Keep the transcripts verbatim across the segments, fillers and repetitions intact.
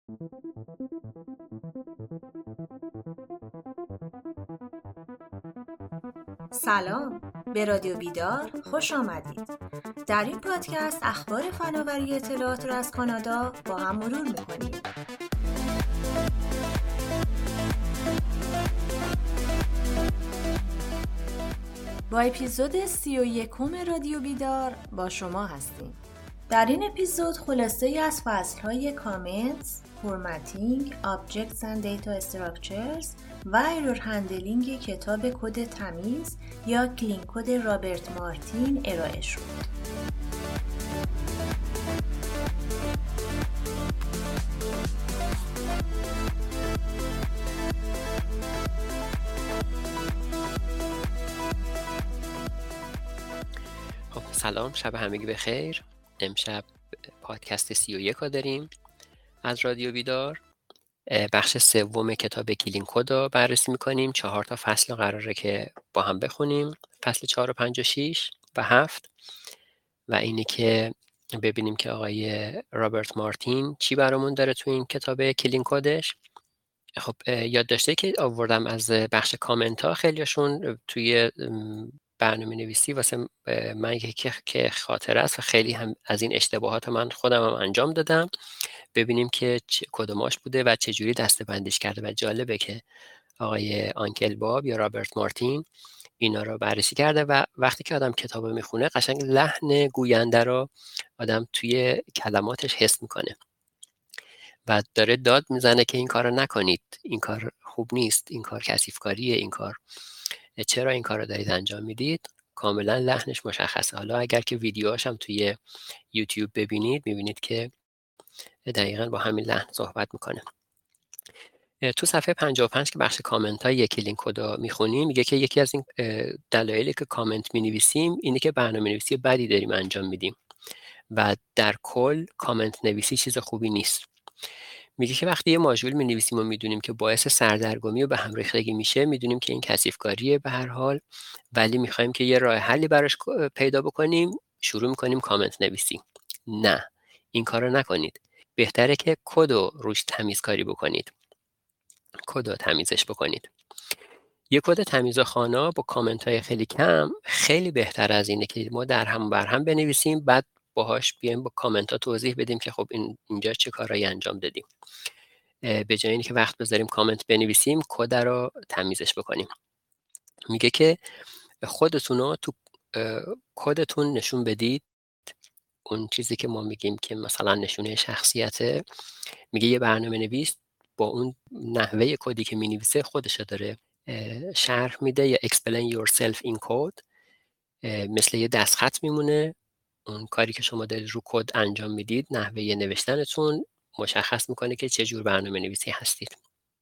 سلام، به رادیو بیدار خوش آمدید. در این پادکست اخبار فناوری اطلاعات را از کانادا با هم مرور می‌کنیم. با اپیزود سی و یکم رادیو بیدار با شما هستیم. در این اپیزود خلاصه‌ای از فصل‌های کامنتس، فورمتینگ، آبجکتس اند دیتا استراکچرز و ایرور هندلینگ کتاب کد تمیز یا کلین کد رابرت مارتین ارائه شد. خب سلام، شب همگی بخیر. امشب پادکست سی و یک ها داریم از رادیو بیدار. بخش سوم کتاب کلین کد رو بررسی میکنیم. چهار تا فصل قراره که با هم بخونیم، فصل چهار و پنج و شیش و هفت، و اینی که ببینیم که آقای رابرت مارتین چی برامون داره تو این کتاب کلین کدش. خب یادداشتی که آوردم از بخش کامنت ها، خیلیشون توی برنامه نویسی واسه من یکی که خاطره است و خیلی هم از این اشتباهات من خودم هم انجام دادم. ببینیم که کدوماش بوده و چجوری دسته بندیش کرده. و جالبه که آقای آنکل باب یا رابرت مارتین اینا رو بررسی کرده و وقتی که آدم کتاب رو میخونه قشنگ لحن گوینده رو آدم توی کلماتش حس میکنه و داره داد میزنه که این کار رو نکنید، این کار خوب نیست، این کار کثیف‌کاریه، این کار چرا این کار رو دارید انجام میدید. کاملا لحنش مشخصه. حالا اگر که ویدیوهاش هم توی یوتیوب ببینید میبینید که دقیقاً با همین لحن صحبت میکنه. تو صفحه پنجاه و پنج که بخش کامنت های کلین کد رو میخونیم، میگه که یکی از این دلایلی که کامنت مینویسیم اینه که برنامه نویسی بدی داریم انجام میدیم و در کل کامنت نویسی چیز خوبی نیست. میگه که وقتی یه ماژول می‌نویسیم و میدونیم که باعث سردرگمی و به هم ریختگی میشه، میدونیم که این کثیف‌کاریه به هر حال، ولی میخوایم که یه راه حلی براش پیدا بکنیم، شروع میکنیم کامنت نویسی. نه، این کارو نکنید. بهتره که کد رو روش تمیزکاری بکنید. کد رو تمیزش بکنید. یه کد تمیز خوانا با کامنت‌های خیلی کم خیلی بهتر از اینه که ما در هم بر هم بنویسیم، بعد باهاش بیایم با کامنت ها توضیح بدیم که خب این اینجا چه کارایی انجام دادیم. به جای اینکه وقت بذاریم کامنت بنویسیم، کد رو تمیزش بکنیم. میگه که خودتون رو تو کدتون نشون بدید. اون چیزی که ما میگیم که مثلا نشونه شخصیته، میگه یه برنامه نویس با اون نحوه کدی که مینویسه خودش داره شرح میده یا explain yourself in code، مثل یه دستخط میمونه. اون کاری که شما دارید رو کد انجام میدید، نحوه نوشتنتون مشخص میکنه که چه جور برنامه نویسی هستید.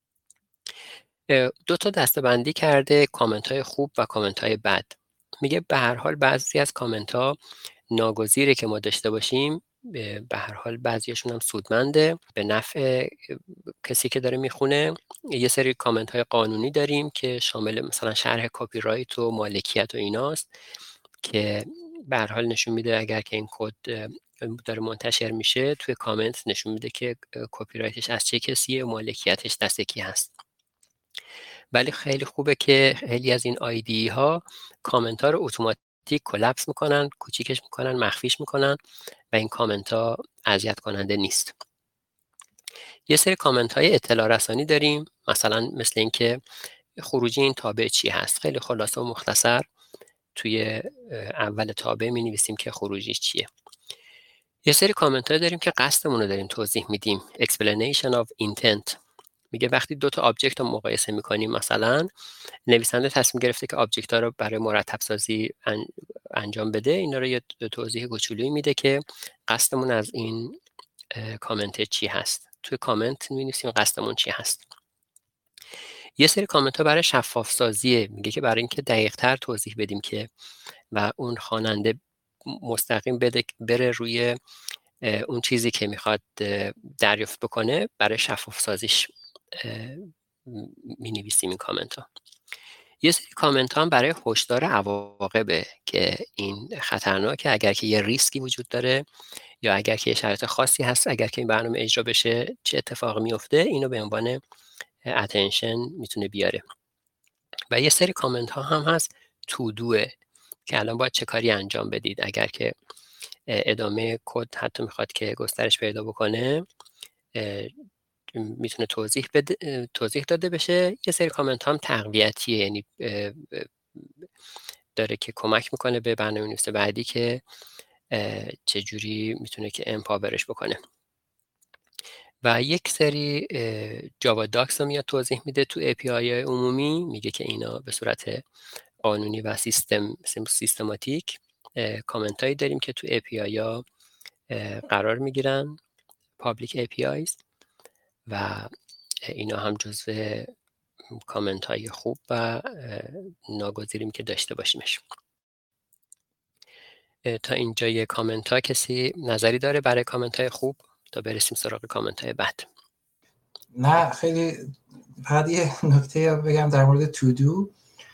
دو تا دسته بندی کرده، کامنت های خوب و کامنت های بد. میگه به هر حال بعضی از کامنت ها ناگزیره که ما داشته باشیم، به هر حال بعضیشون هم سودمنده به نفع کسی که داره میخونه. یه سری کامنت های قانونی داریم که شامل مثلا شرح کپی رایت و مالکیت و ایناست که به هر حال نشون میده اگر که این کد داره منتشر میشه، توی کامنت نشون میده که کپی رایتش از چه کسیه و مالکیتش دست کی هست. ولی خیلی خوبه که خیلی از این آیدی ها کامنت ها رو اتوماتیک کلپس میکنن، کوچیکش میکنن، مخفیش میکنن و این کامنت ها اذیت کننده نیست. یه سری کامنت های اطلاع رسانی داریم، مثلا مثل این که خروجی این تابع چی هست. خیلی خلاصه و مختصر توی اول تابع می نویسیم که خروجیش چیه. یه سری کامنت ها داریم که قصدمون رو داریم توضیح میدیم. explanation of intent. میگه وقتی دو تا آبجکت رو مقایسه میکنیم، مثلا نویسنده تصمیم گرفته که آبجکت ها رو برای مرتب سازی انجام بده، اینا رو یه توضیح کوچولویی میده که قصدمون از این کامنت چی هست. توی کامنت می‌نویسیم قصدمون چی هست. یه سری کامنت ها برای شفاف سازیه. میگه که برای اینکه دقیق تر توضیح بدیم که و اون خواننده مستقیم بده بره روی اون چیزی که میخواد دریافت بکنه، برای شفاف سازیش می نویسیم این کامنت ها. یه سری کامنت ها هم برای هشدار عواقبه که این خطرناکه، اگر که یه ریسکی وجود داره یا اگر که یه شرایط خاصی هست، اگر که این برنامه اجرا بشه چه اتفاقی میفته، اینو به عنوان اتنشن میتونه بیاره. و یه سری کامنت ها هم هست تو دوه که الان باید چه کاری انجام بدید. اگر که ادامه کد حتی میخواد که گسترش پیدا بکنه میتونه توضیح بده، توضیح داده بشه. یه سری کامنت هم تقویتیه، یعنی داره که کمک میکنه به برنامه‌نویس بعدی که چجوری میتونه که امپاورش بکنه. و یک سری جاوا داکس رو میاد توضیح میده تو ای پی آی عمومی، میگه که اینا به صورت قانونی و سیستم سیستماتیک کامنت هایی داریم که تو ای پی آی ها قرار میگیرن، پابلیک ای پی آیز، و اینا هم جزو کامنت های خوب و ناگزیریم که داشته باشیمش. تا اینجا یه کامنت ها کسی نظری داره برای کامنت های خوب تا برسیم سراغ کامنت های بد؟ نه خیلی فقط یه نکته بگم در مورد تو دو.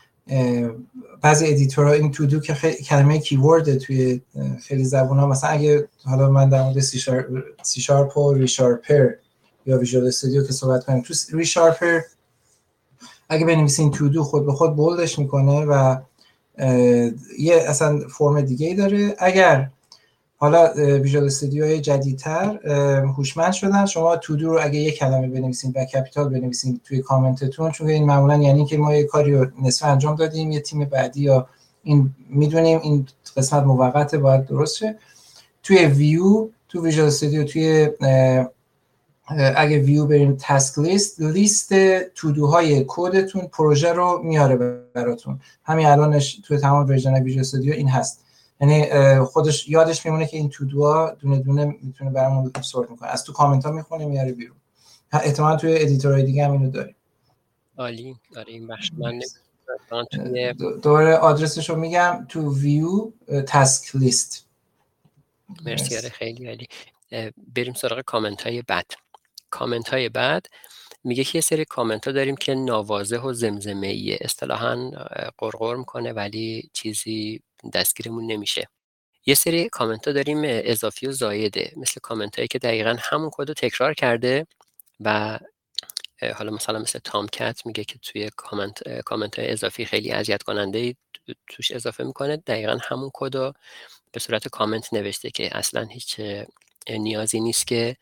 بعضی ادیتورها این تو دو که خیلی کلمه کیورد توی خیلی زبون‌ها، مثلا اگه حالا من در مورد سی شارپ سی شارپ و ریشارپر یا ویژوال استودیو که صحبت کنیم، تو ریشارپر اگه بنویسین تو دو خود به خود بولدش میکنه و یه اصلا فرم دیگه ای داره. اگر حالا ویژوال استودیوهای جدیدتر هوشمند شدن، شما تو دو رو اگه یک کلمه بنویسین و کپیتال بنویسین توی کامنتتون، چون این معمولا یعنی که ما یه کاری رو نصف انجام دادیم، یه تیم بعدی یا این میدونیم این قسمت موقته باید درست شه. توی ویو تو ویژوال استودیو توی اگه ویو بریم تاسک لیست، لیست تو دوهای کدتون پروژه رو میاره براتون. همین الانش توی تمام ورژن ویژوال استودیو این هست، یعنی خودش یادش میمونه که این تو دوها دونه دونه میتونه برامون سورت میکنه، از تو کامنت ها میخونه میاره بیرون. احتمالاً توی ادیتورهای دیگه هم اینو داریم. عالی. آره این بخش من توی دوباره آدرسش رو میگم، تو ویو تاسک لیست. مرسی. آره خیلی عالی. بریم سراغ کامنت های بد. کامنت های بد میگه که یه سری کامنت ها داریم که ناواضح و زمزمه‌ایه، اصطلاحاً قرقر میکنه ولی چیزی دستگیرمون نمیشه. یه سری کامنت ها داریم اضافی و زایده، مثل کامنت هایی که دقیقاً همون کد رو تکرار کرده و حالا مثلا مثل تام کت میگه که توی کامنت کامنت های اضافی خیلی اذیت کننده توش اضافه میکنه، دقیقاً همون کد رو به صورت کامنت نوشته که اصلاً هیچ نیازی نیست که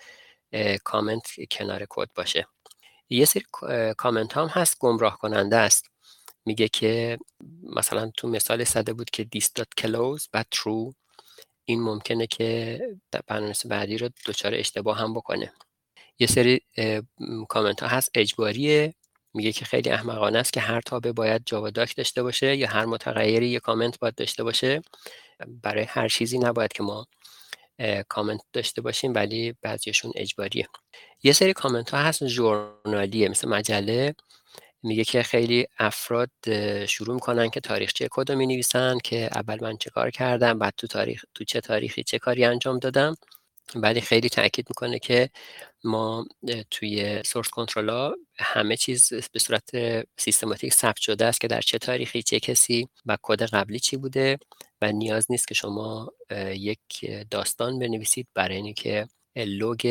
کامنت کنار کد باشه. یه سری کامنت هم هست گمراه کننده است، میگه که مثلا تو مثال ساده بود که this dot close بعد true، این ممکنه که برنامه‌نویس بعدی رو دچار اشتباه هم بکنه. یه سری کامنت ها هست اجباریه، میگه که خیلی احمقانه است که هر تابع باید جاوا داک داشته باشه یا هر متغیری یه کامنت باید داشته باشه. برای هر چیزی نباید که ما کامنت داشته باشیم، ولی بعضیشون اجباریه. یه سری کامنت ها هست ژورنالیه، مثل مجله، میگه که خیلی افراد شروع میکنن که تاریخچه کد رو مینویسن که اول من چه کار کردم، بعد تو تاریخ تو چه تاریخی چه کاری انجام دادم، ولی خیلی تاکید میکنه که ما توی سورس کنترل ها همه چیز به صورت سیستماتیک ثبت شده است که در چه تاریخی چه کسی و کد قبلی چی بوده و نیاز نیست که شما یک داستان بنویسید برای اینکه لوگ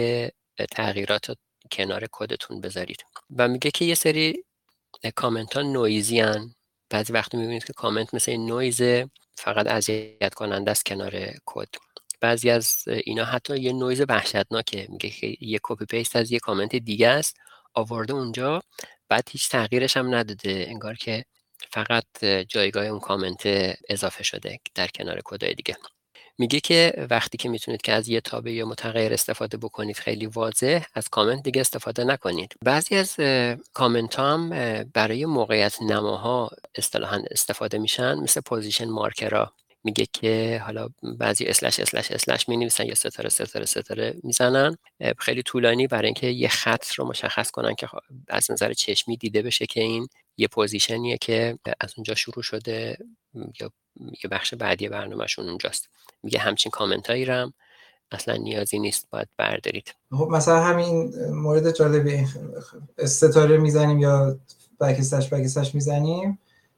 تغییرات کنار کدتون بذارید. و میگه که یه سری کامنت ها نویزی هن. بعضی وقت میبینید که کامنت مثل این نویز فقط اذیت کننده است کنار کد. بعضی از اینا حتی یه نویز وحشتناکه، میگه که یه کپی پیست از یه کامنت دیگه است آورده اونجا، بعد هیچ تغییرش هم نداده، انگار که فقط جایگاه اون کامنت اضافه شده در کنار کدای دیگه. میگه که وقتی که میتونید که از یه تابع یا متغیر استفاده بکنید خیلی واضح، از کامنت دیگه استفاده نکنید. بعضی از کامنت ها هم برای موقعیت نماها اصطلاحاً استفاده میشن، مثل پوزیشن مارکرها. میگه که حالا بعضی اسلش اسلش اسلش مینویسن یا ستاره ستاره ستاره میزنن خیلی طولانی برای اینکه یه خط رو مشخص کنن که از نظر چشمی دیده بشه که این یه پوزیشنیه که از اونجا شروع شده یا یه بخش بعدی برنامه‌شون اونجاست. میگه همچین کامنتایی رو هم اصلا نیازی نیست، باید بردارید. خب مثلا همین مورد جالبی ستاره میزنیم یا بک اسلش بک اسلش میزنیم،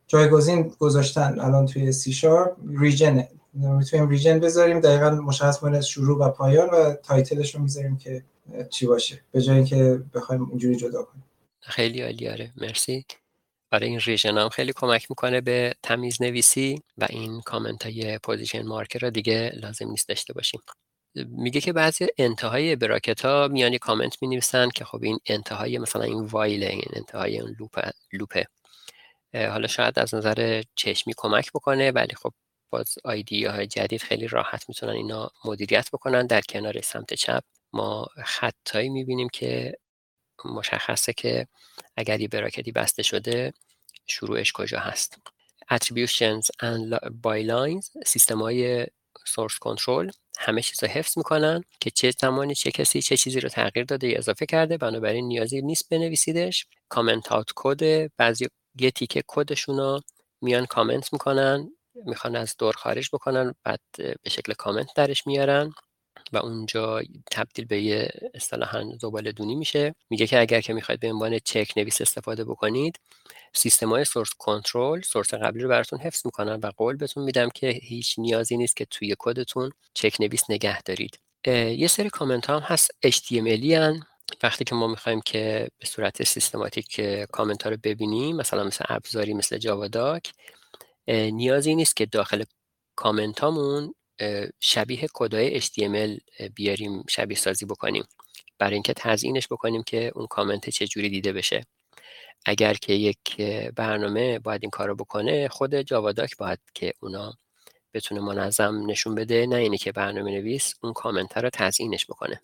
جایگزین گذاشتن الان توی سی شارپ ریجن، میتونیم ریجن بذاریم دقیقاً مشخص کنه شروع و پایان و تایتلش رو میذاریم که چی باشه به جای اینکه بخوایم اینجوری جدا کنیم. خیلی عالیه، آره مرسی. برای این ریژن هم خیلی کمک میکنه به تمیز نویسی و این کامنت های پوزیشن مارکر رو دیگه لازم نیست داشته باشیم. میگه که بعضی انتهای براکت ها میان کامنت می نویسن که خب این انتهای مثلا این وایل، این انتهای اون لوپ لوپه. حالا شاید از نظر چشمی کمک بکنه ولی خب باز ایده های جدید خیلی راحت میتونن اینا مدیریت بکنن. در کنار سمت چپ ما خطایی میبینیم که مشخصه که اگر یه براکتی بسته شده شروعش کجا هست. Attributions and bylines، سیستم های سورس کنترل همه چیز رو حفظ میکنن که چه زمانی چه کسی چه چیزی رو تغییر داده یا اضافه کرده، بنابراین نیازی نیست بنویسیدش. کامنت آوت کد، بعضی یه تیکه کدشون رو میان کامنت میکنن، میخوان از دور خارج بکنن، بعد به شکل کامنت درش میارن و اونجا تبدیل به یه اصطلاحاً زباله دونی میشه. میگه که اگر که میخواید به عنوان چک نویس استفاده بکنید، سیستم‌های سورس کنترل سورس قبلی رو براتون حفظ میکنن و قول بهتون میدم که هیچ نیازی نیست که توی کدتون چک نویس نگه دارید. یه سری کامنت ها هم هست اچ تی ام ال ان. وقتی که ما میخوایم که به صورت سیستماتیک کامنت ها رو ببینیم، مثلا مثل ابزاری مثل جاوا داک، نیازی نیست که داخل کامنت هامون شبیه کدای اچ تی ام ال بیاریم شبیه سازی بکنیم برای اینکه تزیینش بکنیم که اون کامنت چه جوری دیده بشه. اگر که یک برنامه باید این کارو بکنه، خود جاوا داک باید که اونا بتونه منظم نشون بده، نه اینه که برنامه نویس اون کامنت رو تزیینش بکنه.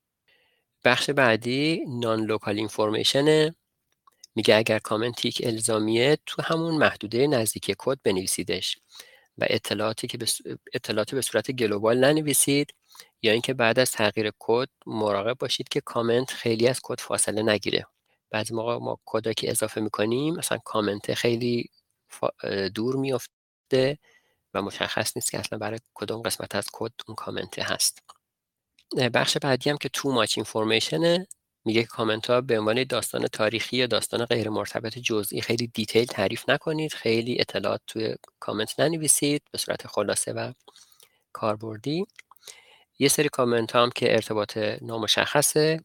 بخش بعدی نان لوکال اینفورمیشن. میگه اگر کامنت یک الزامیه تو همون محدوده نزدیکی کد بنویسیدش و اطلاعاتی که به اطلاعات به صورت گلوبال ننویسید، یا اینکه بعد از تغییر کد مراقب باشید که کامنت خیلی از کد فاصله نگیره. بعضی موقع ما کدایی که اضافه میکنیم مثلا کامنت خیلی دور میفته و مشخص نیست که اصلا برای کدوم قسمت از کد اون کامنت هست. بخش بعدی هم که تو ماچ اینفورمیشنه. میگه که کامنت ها به عنوان داستان تاریخی یا داستان غیر مرتبط جزئی خیلی دیتیل تعریف نکنید، خیلی اطلاعات توی کامنت ننویسید، به صورت خلاصه و کاربردی. یه سری کامنت ها هم که ارتباط نامشخصه،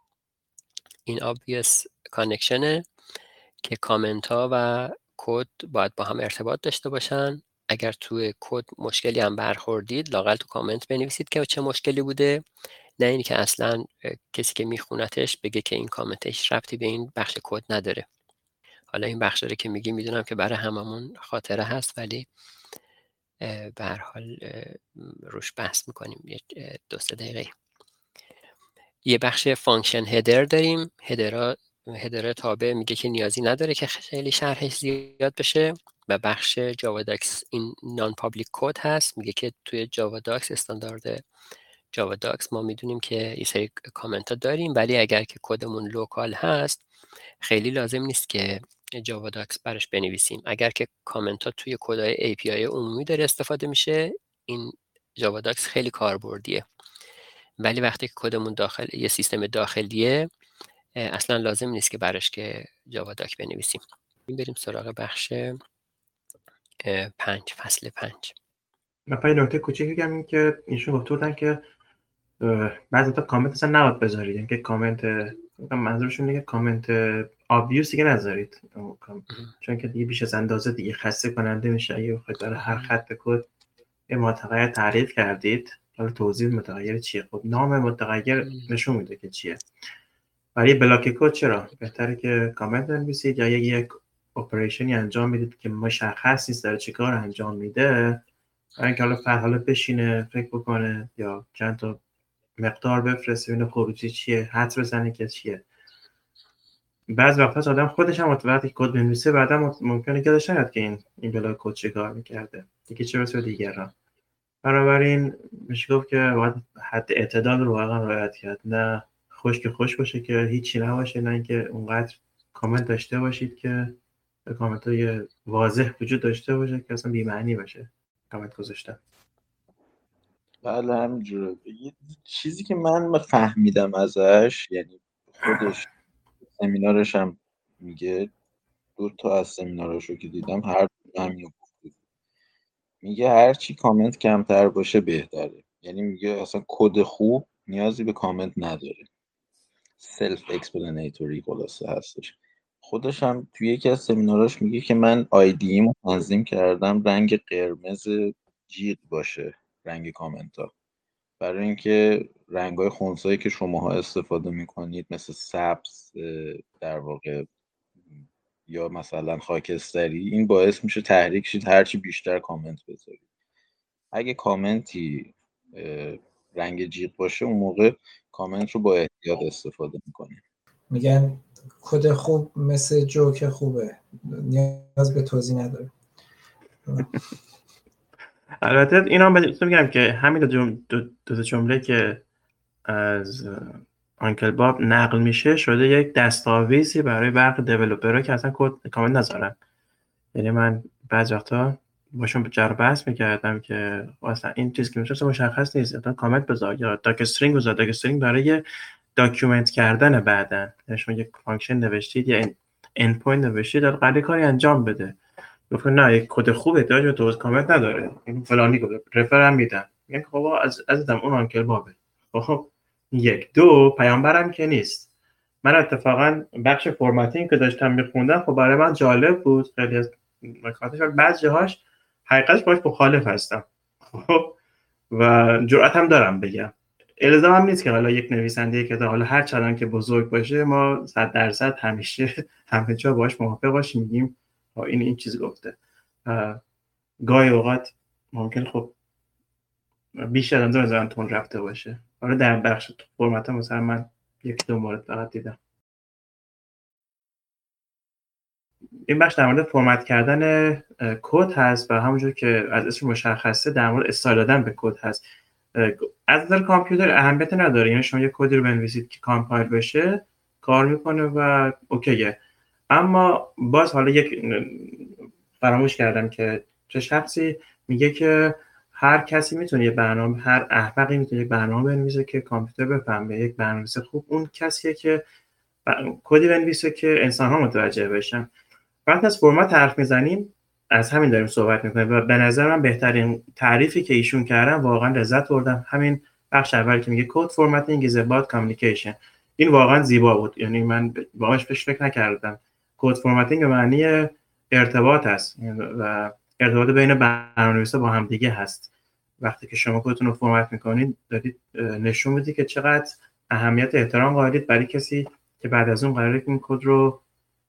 این obvious connection که کامنت ها و کد باید با هم ارتباط داشته باشن. اگر توی کد مشکلی هم برخوردید، لااقل تو کامنت بنویسید که چه مشکلی بوده، نه اینی که اصلا کسی که میخونتش بگه که این کامنتش ربطی به این بخش کد نداره. حالا این بخش رو که میگی میدونم که برای هممون خاطره هست، ولی به هر حال روش بحث میکنیم یک دو سه دقیقه. یه بخش فانکشن هدر داریم. هدرها هدر تابع میگه که نیازی نداره که خیلی شرحش زیاد بشه. و بخش جاوا داکس این نان پابلیک کد هست. میگه که توی جاوا داکس استاندارد جاوا داکس ما میدونیم که یه سری کامنت ها داریم، ولی اگر که کدمون لوکال هست خیلی لازم نیست که جاوا داکس برش بنویسیم. اگر که کامنت ها توی کدای ای پی آی عمومی داره استفاده میشه، این جاوا داکس خیلی کاربردیه. ولی وقتی که کدمون داخل یه سیستم داخلیه، اصلا لازم نیست که براش که جاوا داک بنویسیم. بریم سراغ بخش پنج، فصل پنج. من یه نکته کوچیکی بگم، این که ایشون گفته بودن که بعضی تا کامنت اصلا نباید بذارید، یعنی که کامنت منظورشون میگه کامنت obvious دیگه نذارید، چون که دیگه بیش از اندازه دیگه خسته کننده میشه. اگه بخواید برای هر خط کد یه متغیر تعریف کردید، حالا توضیح متغیر چیه؟ خب نام متغیر نشون میده که چیه. برای بلاک کد چرا بهتره که کامنت بنویسید، یا یک اپریشنی انجام میدید که مشخص نیست داره چیکار انجام میده، برای اینکه حالا فرد حالا بشینه فکر بکنه یا چند تا مقدار بفرسته ببینه خروجی چیه، حدس بزنه که چیه. بعض وقتا آدم خودش هم وقتی کد بنویسه بعدا ممکنه یادش نیاد که این این بلاک کد چیکار میکرده، دیگه چه برسه دیگران. بنابراین میشه گفت که باید حد اعتدال رو واقعا رعایت کرد، نه خوش که خوش باشه که هیچی نباشه، نه اینکه اونقدر کامنت داشته باشید که کامنت‌های واضح وجود داشته باشه که اصلا بی‌معنی باشه کامنت گذاشتن. بله همینجوره. یه چیزی که من فهمیدم ازش، یعنی خودش سمینارش هم میگه، دو تا از سمیناراشو که دیدم هر دو همینو گفته. میگه هر چی کامنت کمتر باشه بهتره. یعنی میگه اصلا کد خوب نیازی به کامنت نداره. سلف اکسپلینیتوری خلاصه هستش. خودش هم توی یکی از سمیناراش میگه که من آیدیمو تنظیم کردم رنگ قرمز جیغ باشه رنگ کامنت ها، برای اینکه رنگ‌های خنثایی که شماها استفاده میکنید مثل سبز در واقع یا مثلا خاکستری، این باعث میشه تحریک شید هرچی بیشتر کامنت بذارید. اگه کامنتی رنگ جیغ باشه اون موقع کامنت رو با احتیاط استفاده میکنید. میگن کد خوب مثل جوک خوبه، نیاز به توضیح نداره. البته اینا هم میگم که همین دو, دو, دو جمله که از آنکل باب نقل میشه شده یک دستاویزی برای برخی دیولپرها که اصلا کد کامنت نذارن. یعنی من بعضی وقتا باشون جر بحث میکردم که اصلا این چیز که میشه مشخص نیست، اصلا کامنت بذار یا داک استرینگ بذار. داک استرینگ برای داکیومنت کردن بعدن، یعنی شما یک فانکشن نوشتید یا اند پوینت نوشتید داره قراره کاری انجام بده، گفت نه یک کد خوبه داره تو کامنت نداره، این فلانی گفت رفرم میدم. میگم خب از عزیزم اون آنکل بابه. خب یک دو پیامبرم که نیست. من اتفاقا بخش فرمتینگ که داشتم میخوندم خب برای من جالب بود، خیلی از نکاتش بعضی جاهاش حقیقتش باش مخالف هستم خب و جرأت هم دارم بگم. الزام هم نیست که حالا یک نویسنده کتاب حالا هر چقدر که بزرگ باشه ما صد درصد همیشه همه جا باش موافق باشیم میگیم این این چیز گفته. گاهی اوقات ممکن خب بیشتر از اون تون رفته باشه. حالا در بخش فرمت مثلا من یک دو مورد فقط دیدم. این بخش در مورد فرمت کردن کد هست و همونجور که از اسم مشخصه در مورد استایل دادن به کد هست. از نظر کامپیوتر اهمیت نداره، یعنی شما یک کدی رو بنویسید که کامپایل بشه کار میکنه و اوکیه. اما باز حالا یک فراموش کردم که چه شخصی میگه که هر کسی میتونه یه برنامه، هر احمقی میتونه یک برنامه بنویسه که کامپیوتر بفهمه. یک برنامه‌نویس خوب اون کسیه که کدی بنویسه که انسان‌ها متوجه بشن. وقتی از فرمت حرف میزنیم از همین داریم صحبت میکنیم و به نظر من بهترین تعریفی که ایشون کردن واقعا لذت بردم همین بخش اول که میگه code formatting is about communication. این واقعا زیبا بود، یعنی من باهاش فکر نکردم. code formatting به معنی ارتباط است و ارتباط بین برنامه‌نویسا با هم دیگه هست. وقتی که شما کدتون رو فرمت میکنید دارید نشون میدید که چقدر اهمیت احترام قائلید برای کسی که بعد از اون قراره این کد رو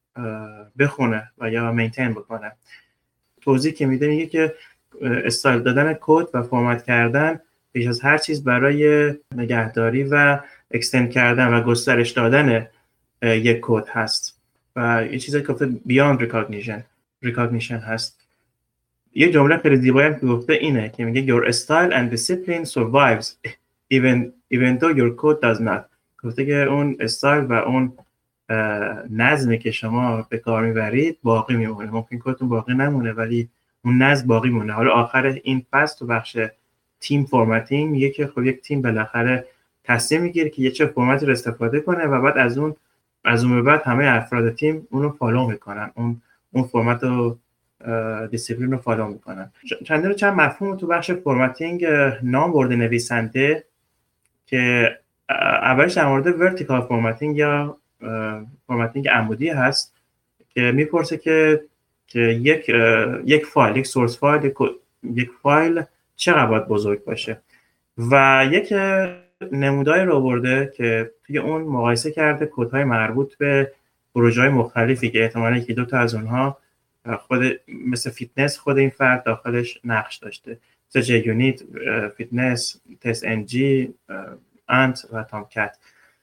بخونه و یا مینتین بکنه. توضیح که میده میگه که استایل دادن کد و فرمت کردن بیش از هر چیز برای نگهداری و اکستند کردن و گسترش دادن یک کد هست و یه چیزی که گفته بیاند ریکگنیشن ریکگنیشن هست. یه جمله خیلی زیبایی هم که گفته اینه که میگه your style and discipline survives even even though your code does not. گفته که اون استایل و اون نظمی که شما به کار میبرید باقی میمونه. ممکن کدتون باقی نمونه ولی اون نظم باقی مونه. حالا آخر این فصل تو بخش تیم فرمتینگ میگه که خب یک تیم بالاخره تصمیم میگیره که یه چه فرمتی رو استفاده کنه و بعد از اون از اون به بعد همه افراد تیم اون رو فالو میکنن، اون اون فرمت رو دیسیپلین رو فالو میکنن. چند رو چند مفهوم تو بخش فرمتینگ نام برده نویسنده که اولش در مورد ورتیکال فرمتینگ یا فرمتینگ عمودی هست که میپرسه که که یک یک فایل، یک سورس فایل، یک فایل چقدر باید بزرگ باشه و یک نموداری رو برده که توی اون مقایسه کرده کدهای مربوط به پروژه‌های مختلفی که احتمالاً یکی دو تا از اونها خود مثل فیتنس خود این فرد داخلش نقش داشته، مثل جی یونیت، فیتنس، تست ان جی، انت و تامکت.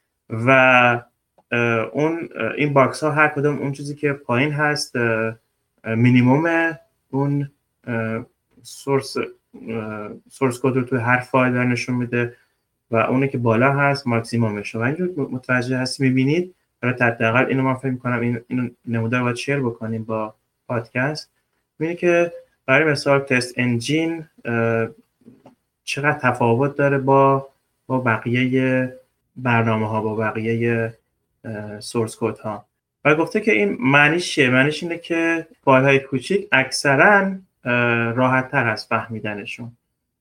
و اون این باکس ها هر کدوم اون چیزی که پایین هست مینیمم اون سورس سورس کد رو توی هر فایل نشون میده و اونی که بالا هست ماکسیمومشه و اینجور متوجه هستی میبینید. برای حداقل اینو من فکر می‌کنم این اینو نمودار باید شیر بکنیم با پادکست. میبینید که برای مثال تست انجین چقدر تفاوت داره با با بقیه برنامه‌ها، با بقیه سورس کد ها. و گفته که این معنیش چیه؟ معنیش اینه که فایل‌های کوچیک اکثراً راحت‌تر هست فهمیدنشون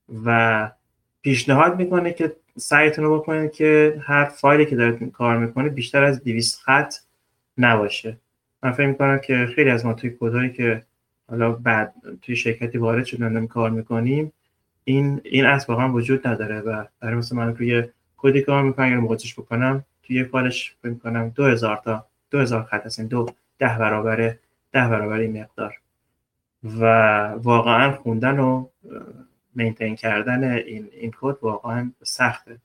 و پیشنهاد میکنه که سعیتون رو بکنید که هر فایلی که دارید کار میکنید بیشتر از دویست خط نباشه. من فکر میکنم که خیلی از ما توی کدایی که حالا بعد توی شرکتی وارد شدن داریم کار میکنیم این این اصل واقعا وجود نداره و برای مثلا من توی کدی کار میکنم اگر موقعش بکنم توی فایلش فکر میکنم دو هزار تا دو هزار خط هستن، دو ده برابر ده برابر این مقدار و واقعا خوندن و مینتین کردن این این کد واقعا سخته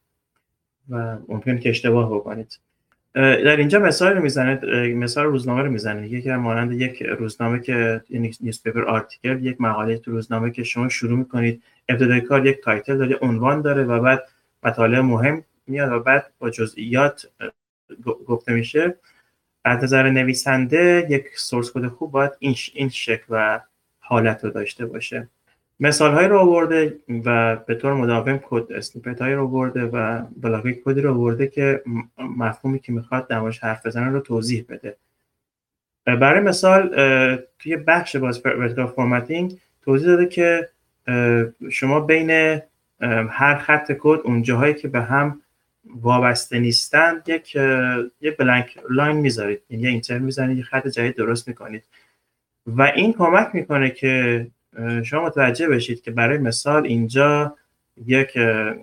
و ممکنه که اشتباه بکنید. در اینجا مثال رو میزنه، مثال روزنامه رو میزنه، یکی که مانند یک روزنامه که نیوزپیپر آرتیکل، یک مقاله تو روزنامه که شما شروع میکنید ابتدای کار یک تایتل داره، عنوان داره و بعد مطالب مهم میاد و بعد با جزئیات گفته میشه. از نظر نویسنده یک سورس کد خوب باید این این شکل و حالت رو داشته باشه. مثال های رو آورده و به طور مداوم کد اسنیپت های رو آورده و بلاک کدی رو آورده که مفهومی که میخواد در موردش حرف بزنه رو توضیح بده. برای مثال توی بخش باز ورتیکال فورمتینگ توضیح داده که شما بین هر خط کد اون جاهایی که به هم وابسته نیستند یک یک بلانک لاین میذارید، یعنی یه اینتر میذارید، یه خط جدید درست میکنید و این کمک میکنه که شما متوجه بشید که برای مثال اینجا یک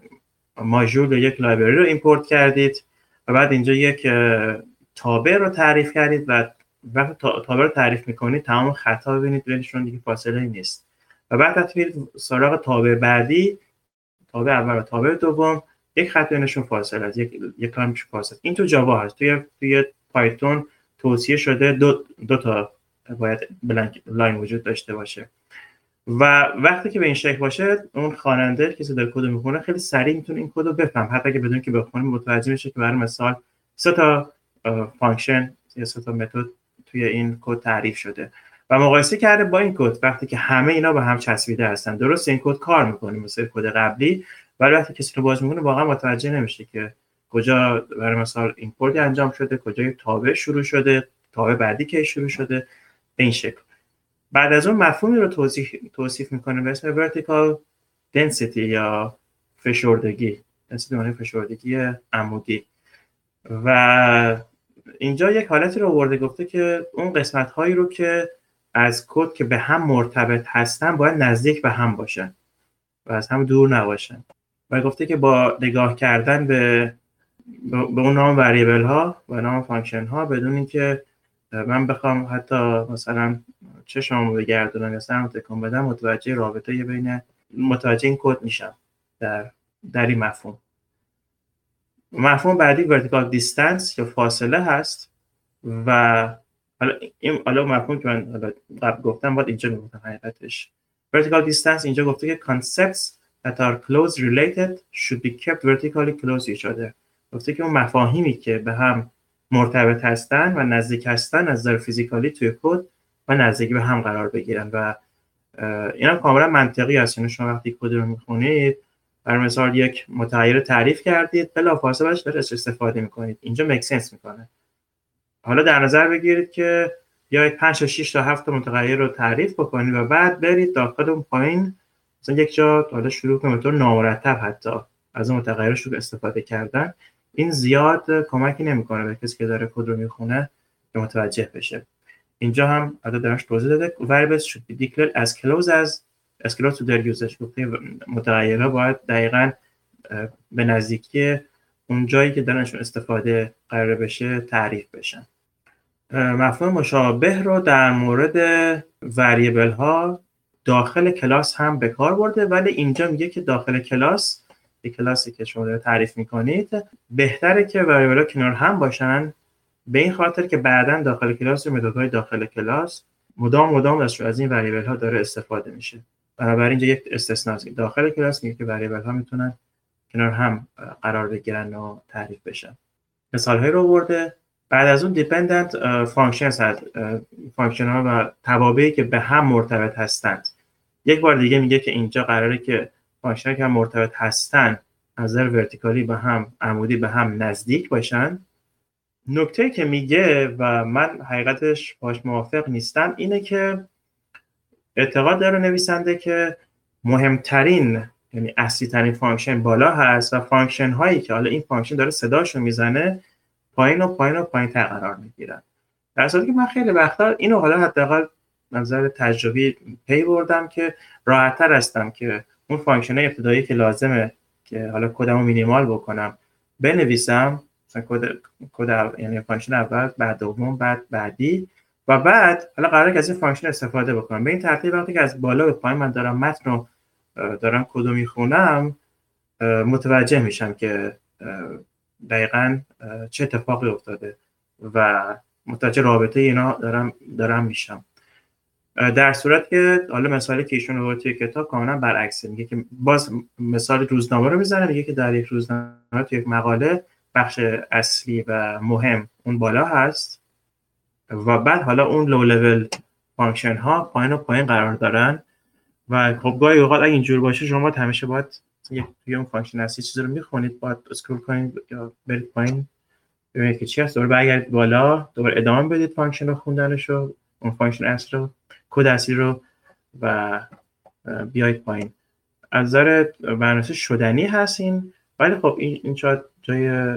ماژول یا یک لایبرری رو ایمپورت کردید و بعد اینجا یک تابع رو تعریف کردید و وقتی تابع رو تعریف میکنید تمام خطا ببینید بینشون دیگه فاصله نیست و بعد تصویر سراغ تابع بعدی، تابع اول و تابع دوم، یک خط بینشون فاصله است، یک یک کلمش فاصله. این تو جاوا هست، توی توی پایتون توصیه شده دو دو تا باید بلانک لاین وجود داشته باشه و وقتی که به این شکل باشه اون خواننده کسی داره کد میخونه خیلی سریع میتونه این کد رو بفهم، حتی اگه بدون که بخونه متوجه میشه که برای مثال سه تا فانکشن یا سه تا متد توی این کد تعریف شده و مقایسه کرده با این کد وقتی که همه اینا به هم چسبیده هستن. درست این کد کار میکنه مثل کد قبلی ولی وقتی کسی رو باز میکنه واقعا متوجه نمیشه که کجا برای مثال ایمپورت انجام شده، کجا یک تابع شروع شده، تابع بعدی که شروع شده، به این شکل. بعد از اون مفهومی رو توصیف توصیف میکنه به اسم vertical density یا فشردگی، density معنی فشردگی عمودی و اینجا یک حالتی رو آورده گفته که اون قسمت هایی رو که از کد که به هم مرتبط هستن باید نزدیک به هم باشن و از هم دور نباشن و گفته که با نگاه کردن به به اون نام وریبل ها و نام فانکشن ها بدون اینکه من بخوام حتی مثلا چشممو بگردونم یا سرمو تکون بدم متوجه رابطه بین متوجه این کد میشم در در این مفهوم. مفهوم بعدی vertical distance یا فاصله هست و حالا این حالا مفهوم که من قبل گفتم باید اینجا میگفتم حقیقتش. vertical distance اینجا گفته که concepts that are close related should be kept vertically close to each other. گفته که اون مفاهیمی که به هم مرتبط هستن و نزدیک هستن از نظر فیزیکالی توی کد و نزدیکی به هم قرار بگیرن و اینا کاملا منطقی است. یعنی شما وقتی کد رو میخونید برای مثال یک متغیر تعریف کردید بلافاصله ازش دارید استفاده میکنید، اینجا میک سنس میکنه. حالا در نظر بگیرید که یا پنج تا شش تا هفت تا متغیر رو تعریف بکنید و بعد برید داخل اون پایین مثلا یک جا حالا شروع کنید به طور نامرتب حتی از اون متغیر شروع استفاده کردن، این زیاد کمکی نمیکنه به کسی که داره کد رو میخونه که متوجه بشه. اینجا هم حتی درش توضیح داده variables should be declared as close as as close to their usage. متغیرها باید دقیقاً به نزدیکی اون جایی که دارنشون استفاده قرار بشه تعریف بشن. مفهوم مشابه رو در مورد وریبل ها داخل کلاس هم به کار برده ولی اینجا میگه که داخل کلاس یک کلاسی که شما داره تعریف میکنید بهتره که وریبل ها کنار هم باشن به این خاطر که بعداً داخل کلاس و متدهای داخل کلاس مدام مدام از این وریبل ها داره استفاده میشه. بنابراین اینجا یک استثناء است داخل کلاس میگه که وریبل ها میتونن کنار هم قرار بگیرن و تعریف بشن. مثال های رو آورده. بعد از اون دیپندنت فانکشنز هست، فانکشن ها و توابعی که به هم مرتبط هستند. یک بار دیگه میگه که اینجا قراره که فانکشن که هم مرتبط هستن از نظر ورتیکالی به هم عمودی به هم نزدیک باشن. نکته که میگه و من حقیقتش باش موافق نیستم اینه که اعتقاد داره نویسنده که مهمترین یعنی اصلی ترین فانکشن بالا هست و فانکشن هایی که حالا این فانکشن داره صداشو میزنه پایین و پایین و پایین تر قرار میگیرن. در صورتی که من خیلی وقتا اینو حالا حداقل نظر تجربی پی بردم که راحت‌تر هستم که اون فانکشن های ابتدایی که لازمه که حالا کدمو مینیمال بکنم بنویسم، مثلا کد کد یعنی فانکشن اول بعد دوم بعد بعدی و بعد حالا قراره که از این فانکشن استفاده بکنم. به این ترتیب وقتی که از بالا به پایین من دارم متن رو دارم کدو میخونم متوجه میشم که دقیقاً چه اتفاقی افتاده و متوجه رابطه اینا دارم دارم میشم. در صورت که حالا مثالی که ایشون آورد توی کتاب کاملا برعکسه، میگه که باز مثال روزنامه رو میزنه، میگه که در یک روزنامه توی یک مقاله بخش اصلی و مهم اون بالا هست و بعد حالا اون لو لول فانکشن ها پایین و پایین قرار دارن و خب گاهی اوقات اگه اینجور باشه شما همیشه باید یک توی اون فانکشن اصلی چیزی رو میخونید، باید اسکرول کنید یا برید پایین ببینید که چی هست، دوباره برگردید بالا دوباره ادامه بدید فانکشن رو خوندنشو، اون فانکشن اصلی رو کد اصلی رو و بیایید پایین. از نظر برنامه‌نویسی شدنی هستین، ولی خب این این شاید جای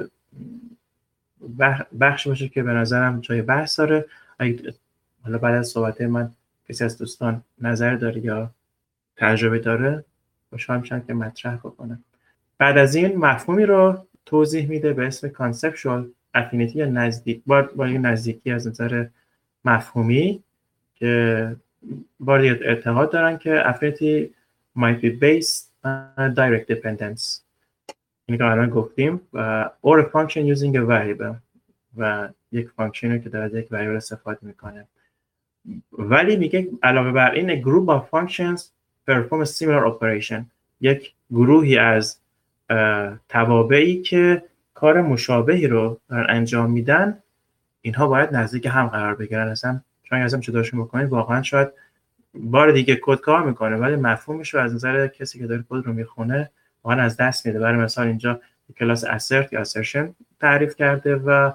بخش باشه که به نظرم جای بحث داره. اگه حالا بعد از صحبت من کسی از دوستان نظر داره یا تجربه داره خوشحال میشم که مطرح بکنه. بعد از این مفهومی رو توضیح میده به اسم conceptual affinity یا نزدیک با با نزدیکی از نظر مفهومی که باید اعتقاد دارن که affinity might be based on direct dependence، اینی که الان گفتیم، و or a function using a variable و یک فانکشنی که داره یک variable استفاده میکنه. ولی میگه علاوه بر این a group of functions perform a similar operation، یک گروهی از توابعی که کار مشابهی رو انجام میدن اینها باید نزدیک هم قرار بگیرن. اصلا چون ازم جداشون بکنید واقعا شاید بار دیگه کد کار میکنه ولی مفهومش رو از نظر کسی که داره کد رو میخونه واقعا از دست میده. برای مثال اینجا کلاس assert یا assertion تعریف کرده و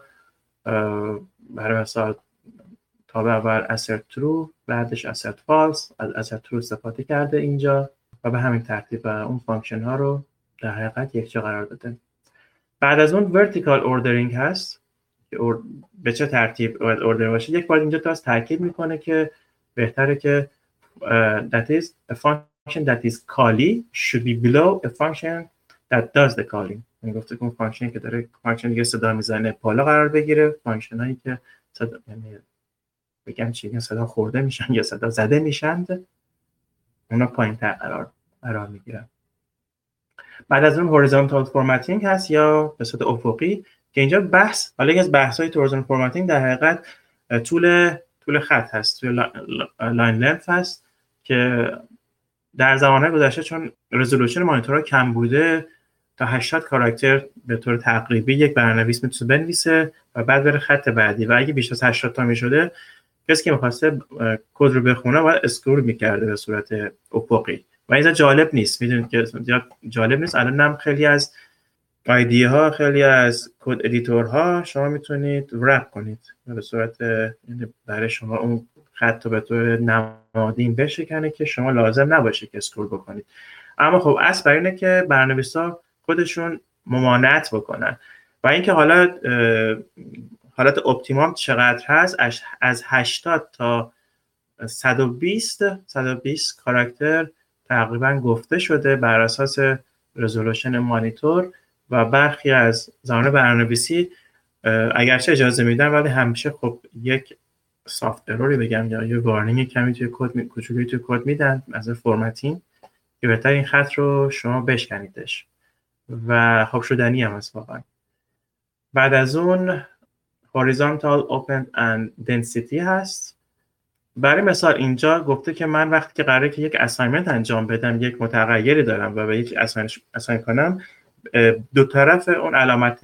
برای مثال تابع اول assert true بعدش assert false، از assert true استفاده کرده اینجا و به همین ترتیب اون فانکشن ها رو در حقیقت یک جا قرار داده. بعد از اون vertical ordering هست که به چه ترتیب باید اوردر باشه. یک بار اینجا تاست تاکید میکنه که بهتره که uh, that is a function that is calling should be below a function that does the calling. این گفته که اون فانکشنی که داره فانکشن دیگه صدا میزنه بالا قرار بگیره، فانکشن هایی که صدا یعنی بگم چی صدا خورده میشن یا صدا زده میشن اونا پایین تر قرار قرار میگیرن. بعد از اون هوریزونتال فورماتینگ هست یا به صورت افقی که اینجا بحث حالا یکی از بحث‌های هوریزونتال فورماتینگ در حقیقت طول طول خط هست، طول لاین لنث هست که در زمانه گذشته چون رزولوشن مانیتورها کم بوده تا هشتاد کاراکتر به طور تقریبی یک برنامه‌نویس میتونه بنویسه و بعد بره خط بعدی و اگه بیش از هشتاد تا میشده کسی که می‌خواسته کد رو بخونه باید اسکرول می‌کرده به صورت افقی و این جالب نیست. میدونید که جالب نیست. الان هم خیلی از ایده ها خیلی از کد ادیتورها شما میتونید رپ کنید به صورت یعنی برای شما اون خط رو به طور نمادین بشکنه که شما لازم نباشه که اسکرول بکنید. اما خب اصل بر اینه که برنامه‌نویسا خودشون ممانعت بکنن و اینکه حالا حالت اپتیموم چقدر هست از هشتاد تا صد و بیست کاراکتر تقریبا گفته شده بر اساس رزولوشن مانیتور و برخی از زبان برنامه‌نویسی اگرچه اجازه میدن ولی همیشه خب یک سافت اروری بگم یا یه وارنینگ کمی توی کد کوچولی توی کد میدن از فرمتینگ که بهتر این خط رو شما بشکنیدش و خب شدنی هم هست واقعا. بعد از اون horizontal open and density هست. برای مثال اینجا گفته که من وقتی که قراره که یک اساینمنت انجام بدم یک متغیری دارم و به یک اساین کنم دو طرف اون علامت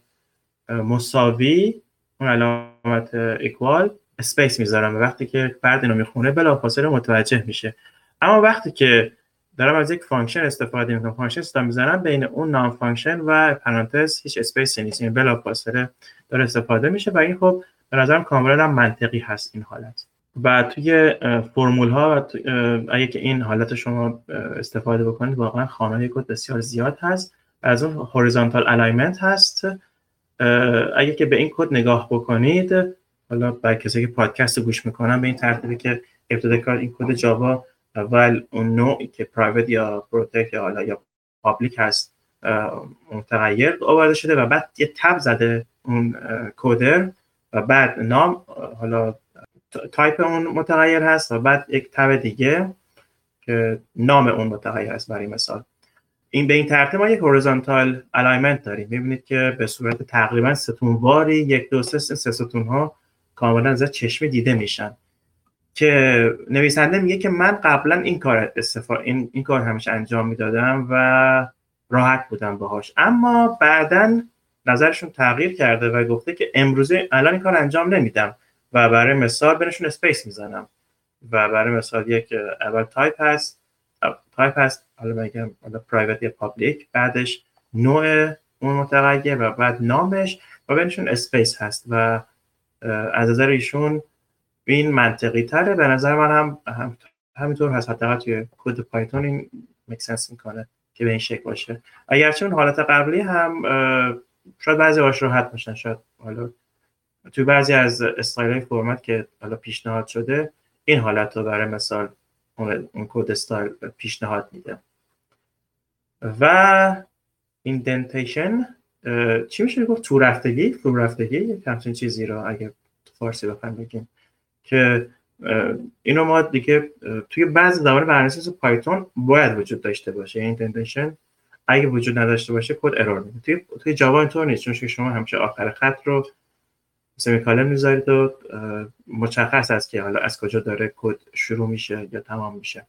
مساوی اون علامت ایکوال اسپیس میذارم و وقتی که فرد اینو میخونه بلافاصله متوجه میشه. اما وقتی که دارم از یک فانکشن استفاده میکنم، فانکشن استفاده میزنم، بین اون نام فانکشن و پرانتز هیچ اسپیسی نیست، این بلافاصله داره استفاده میشه و این خب به نظرم کاملا منطقی هست این حالت. و توی فرمول ها و تو اگه که این حالت شما استفاده بکنید واقعا خانه کد بسیار زیاد هست. از اون هوریزونتال الاینمنت هست، اگه که به این کد نگاه بکنید، حالا برای کسی که پادکست رو گوش میکنن، به این ترتیبی که ابتدای کار این کد جاوا اول اون نوعی که پرایوت یا پروتکت یا حالا یا پابلیک هست متغیر آورده شده و بعد یه تب زده اون کدر و بعد نام حالا تایپ اون متغیر هست و بعد یک تب دیگه که نام اون متغیر هست. برای مثال این به این ترتیب ما یک هوریزونتال الاینمنت داریم. می‌بینید که به صورت تقریبا ستونواری یک دو سه سه ستون ها کاملا از چشمی دیده میشن که نویسنده میگه که من قبلا این کار استفاده این این کار همیشه انجام میدادم و راحت بودم باهاش، اما بعداً نظرشون تغییر کرده و گفته که امروزه الان این کار انجام نمیدم و برای مثال بینشون اسپیس میزنم و برای مثال یک اول تایپ هست تایپ هست حالا میگم حالا پرایوت یا پابلیک، بعدش نوع اون متغیر و بعد نامش و بینشون اسپیس هست و از نظر ایشون این منطقی تره. به نظر من هم, هم همینطور هست، حداقل توی کد پایتون این میک سنس میکنه که به این شکل باشه. اگرچه اون حالت قبلی هم شاید بعضی هاش راحت باشن، شاید حالا توی بعضی از استایل فرمت که حالا پیشنهاد شده این حالت رو برای مثال اون, اون کد استایل پیشنهاد میده. و ایندنتیشن چی میشه گفت؟ تو رفتگی فرو رفتگی یک همچین چیزی رو اگه تو فارسی بخوایم بگیم که اینو ما دیگه توی بعضی زبان برنامه‌نویسی پایتون باید وجود داشته باشه. ایندنتیشن اگه وجود نداشته باشه کد ارور میده. توی توی جاوا اینطور نیست، چون شما همیشه آخر خط رو سمیکالن میذارید و مشخص است که حالا از کجا داره کد شروع میشه یا تمام میشه.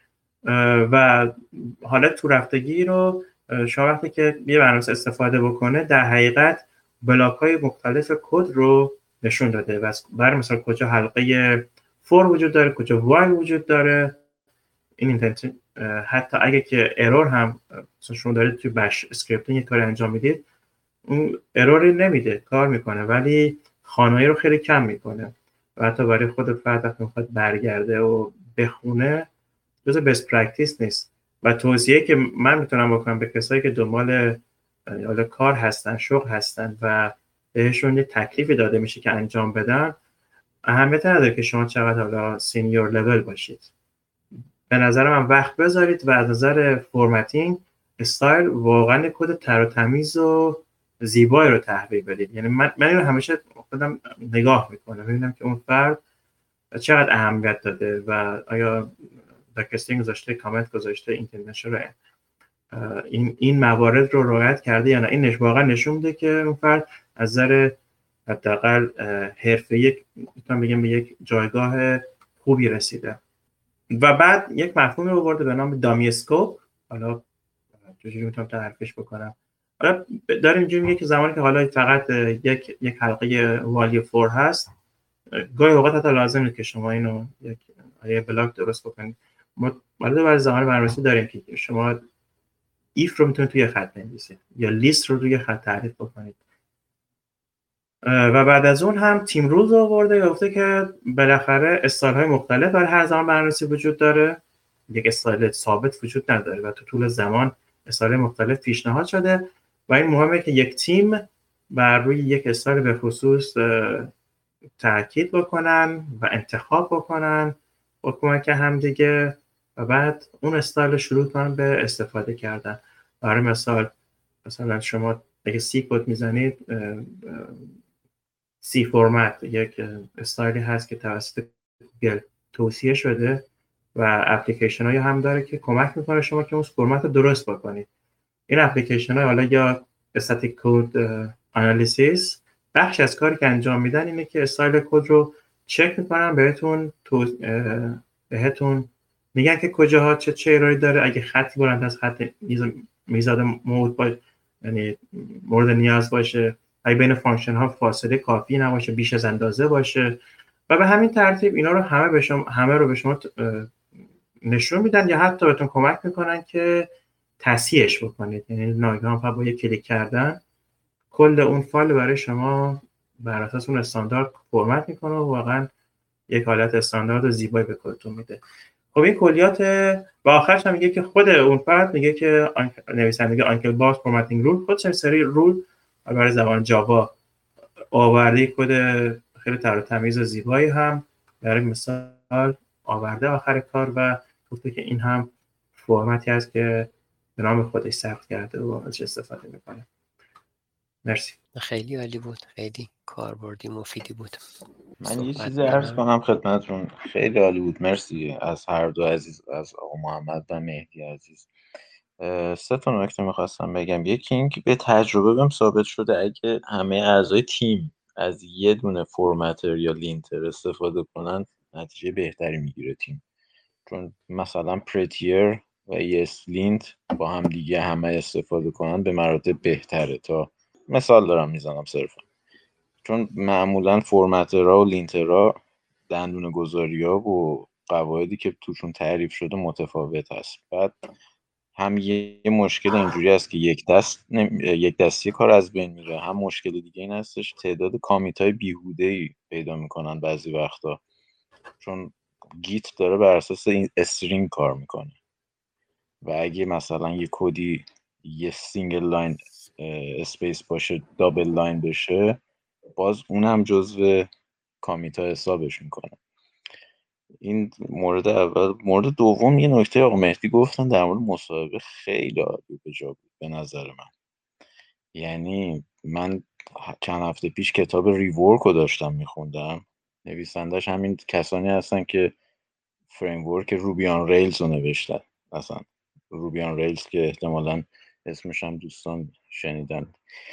و حالت تو رفتگی رو شما وقتی که یه برنامه استفاده بکنه در حقیقت بلاک‌های مختلف کد رو نشون داده و برای مثلا کجا حلقه فور وجود داره، کجا وایل وجود داره. این اینتنشن حتی اگه که ارور هم شما دارید توی بش اسکریپتینگ کار انجام میدید اون اروری نمیده، کار میکنه ولی خانه‌ای رو خیلی کم میکنه و حتی برای خود فرد وقتی میخواد برگرده و بخونه جزء بیست پرکتیس نیست. و توصیه که من میتونم بکنم به کسایی که دنبال حالا کار هستن، شغل هستن و بهشون یه تکلیفی داده میشه که انجام بدن، اهمیت نداره که شما چقدر حالا سینیور لول باشید. به نظر من وقت بذارید و از نظر فرمتینگ استایل واقعا کد تر و تمیز و زیبایی رو تحویل بدید. یعنی من من اینو همیشه خودم نگاه میکنم ببینم که اون فرد چقدر اهمیت داده و آیا داکستینگ گذاشته، کامنت گذاشته، اینترنشن رو این این موارد رو رعایت کرده یا نه. این واقعا نشون میده که اون فرد از نظر حداقل حرفه‌ای میتونم بگم به یک جایگاه خوبی رسیده. و بعد یک مفهومی رو آورده به نام دامی اسکوپ. حالا چجوری میتونم تعریفش بکنم؟ حالا داریم اینجوری میگه که زمانی که حالا فقط یک یک حلقه والی فور هست، گاهی اوقات حتی لازم نیست که شما اینو یک یه بلاک درست بکنید. ما ولی برای زمان برنامه‌نویسی داریم که شما ایف رو میتونید توی خط بنویسید یا لیست رو توی خط تعریف بکنید. و بعد از اون هم تیم رولز آورده و گفته که بالاخره استایل‌های مختلف برای هر زمان برنامه‌نویسی وجود داره، یک استایل ثابت وجود نداره و تو طول زمان استایل مختلف پیشنهاد شده و این مهمه که یک تیم بر روی یک استایل به خصوص تاکید بکنن و انتخاب بکنن با کمک هم دیگه و بعد اون استایل رو شروع کنن به استفاده کردن. برای مثال مثلا شما اگه سی کد میزنید، سی فرمت یک استایلی هست که توسط گوگل توصیه شده و اپلیکیشن های هم داره که کمک میکنه شما که اون فرمت رو درست بکنید. این اپلیکیشن های حالا یا استاتیک کد آنالیسیس بخش از کاری که انجام میدن اینه که استایل کد رو چک میکنن، بهتون تو بهتون میگن که کجاها چه چه ایرادی داره. اگه خطی بلند از خط میزاد مود باشه، یعنی مورد نیاز باشه، اگه بین فانکشن ها فاصله کافی نباشه، بیش از اندازه باشه و به همین ترتیب اینا رو همه به شما همه رو به شما نشون میدن یا حتی بهتون کمک میکنن که تصحیحش بکنید. یعنی ناگهان فقط با یک کلیک کردن کل اون فایل برای شما بر اساس اون استاندارد فرمت میکنه و واقعا یک حالت استاندارد و زیبایی به کدتون میده. خب این کلیات و آخرش هم میگه که خود اون فرد میگه که نویسنده آنکل باز فورمتینگ رول خود چه سری رول برای زبان جاوا آورده، کد خیلی تر و تمیز و زیبایی هم برای مثال آورده آخر کار و گفته که این هم فرمتی هست که به نام خودش ثبت کرده و ازش استفاده میکنه. مرسی. خیلی عالی بود، خیلی کاربردی مفیدی بود. من یه چیزی عرض کنم خدمتتون، خیلی عالی بود، مرسی از هر دو عزیز، از آقا محمد و مهدی عزیز. سه تا نکته میخواستم بگم. یکی این که به تجربه بهم ثابت شده اگه همه اعضای تیم از یه دونه فرمتر یا لینتر استفاده کنن نتیجه بهتری میگیره تیم. چون مثلا پرتیر و ایس لینت با هم دیگه همه استفاده کنن به مراتب بهتره. تا مثال دارم میزنم صرفا، چون معمولا فرمترها و لینترها دندون گذاری ها و قواعدی که توشون تعریف شده متفاوت هست. بعد هم یه مشکل اینجوری هست که یک دست نم... یک دستی کار از بین میره، هم مشکل دیگه این هستش تعداد کامیت های بیهوده‌ای پیدا میکنن بعضی وقتا، چون گیت داره بر اساس این استرینگ کار میکنه و اگه مثلا یه کدی یه سینگل لاین اسپیس باشه دابل لاین بشه، باز اونم جزو کامیت ها حسابش میکنه. این مورد اول. مورد دوم یه نکته آقا مهدی گفتن در مورد مصاحبه خیلی عالی به جا بود به نظر من. یعنی من چند هفته پیش کتاب ریورک رو داشتم میخوندم، نویسندش همین کسانی هستن که فریمورک روبی آن ریلز رو نوشتن. مثلا روبی آن ریلز که احتمالاً اسمش هم دوستان شنیدن.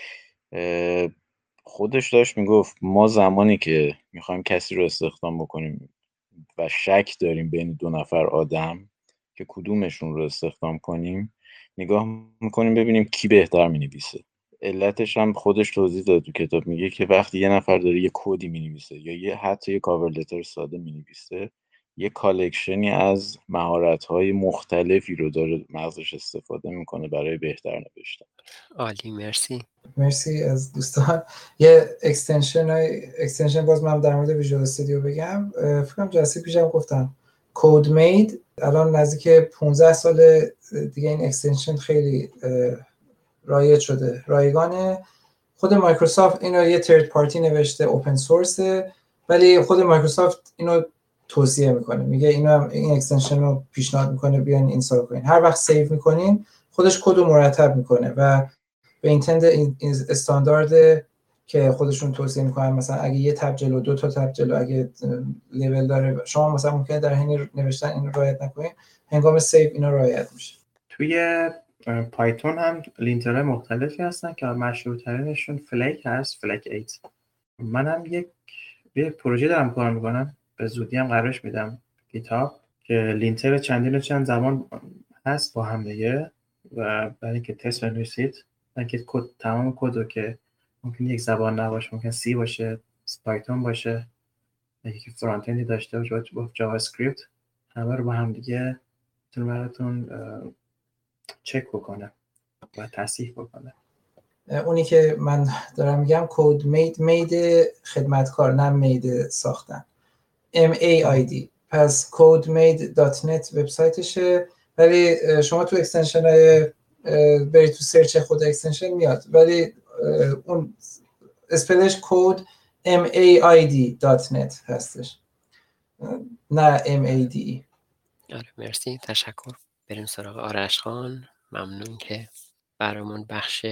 خودش داشت میگفت ما زمانی که میخوایم کسی رو استخدام بکنیم و شک داریم بین دو نفر آدم که کدومشون رو استخدام کنیم، نگاه میکنیم ببینیم کی بهتر مینویسه. علتش هم خودش توضیح داد تو کتاب، میگه که وقتی یه نفر داره یه کدی مینویسه یا یه حتی یه کاور لتر ساده مینویسه، یه کالکشنی از مهارت‌های مختلفی رو داره مغزش استفاده میکنه برای بهتر نوشتن. عالی، مرسی. مرسی از دوستان. یه اکستنشن اکستنشن باز من در مورد ویژوال استودیو بگم. فکر کنم جلسه پیشم گفتم کود مید الان نزدیک پانزده سال دیگه این اکستنشن خیلی رایج شده، رایگانه. خود مایکروسافت اینو یه ترد پارتی نوشته، اوپن سورسه، ولی خود مایکروسافت اینو توصیه میکنه، میگه اینو هم این اکستنشن رو پیشنهاد میکنه بیاین اینستال کنین. هر وقت سیو میکنین خودش کد رو مرتب میکنه و به اینتند این استاندارد که خودشون توصیه میکنن. مثلا اگه یه تب جلو، دو تا تب جلو، اگه لیول داره، شما مثلا ممکنه در حین نوشتن اینو رعایت نکنین، هنگام سیو اینا رعایت میشه. توی پایتون هم لینترهای مختلفی هستن که مشهورترینشون فلک هست، فلک هشت. منم یک یه پروژه دارم کار میکنم، به زودی هم قرارش میدم کتاب که لینتر چندین و چند زبان هست با هم دیگه و برای اینکه تست بنویسید، اینکه کد تمام کد رو که ممکن یک زبان نباشه، ممکن سی باشه، پایتون باشه، یکی فرانت اندی داشته باشه با جاوا اسکریپت، همه رو با هم دیگه میتونه براتون چک بکنه و تصحیح بکنه. اونی که من دارم میگم کد مید، مید خدمتکار، نه مید ساختن، ام ای آی دی. پس کود مید دات نت وبسایتشه، ولی شما تو اکستنشن های برید تو سرچ خود اکستنشن میاد، ولی اون اسپلش کود ام ای آی دی دات نت هستش، نه ام ای دی. آره مرسی، تشکر. بریم سراغ آرش خان. ممنون که برامون بخش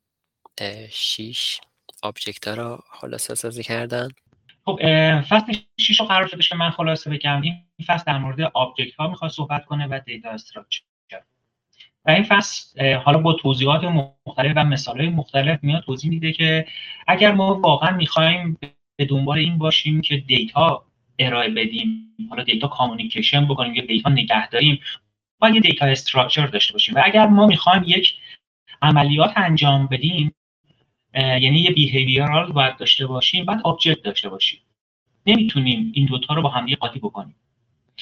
شیش آبجکت ها رو خلاصه سازی کردن. خب فصل شیش رو قرار شدش که من خلاصه بگم. این فصل در مورد آبجکت ها میخواد صحبت کنه و دیتا استراکچر. و این فصل حالا با توضیحات مختلف و مثالهای مختلف میاد توضیح میده که اگر ما واقعا میخوایم به دنبال این باشیم که دیتا ارائه بدیم، حالا دیتا کامیونیکیشن بکنیم یا دیتا نگه داریم، باید یه دیتا استراکچر داشته باشیم. و اگر ما میخوایم یک عملیات انجام بدیم، یعنی یه بیهیویرال باید داشته باشیم، باید آبجکت داشته باشیم. نمیتونیم این دوتا رو با هم دیگه قاطی بکنیم.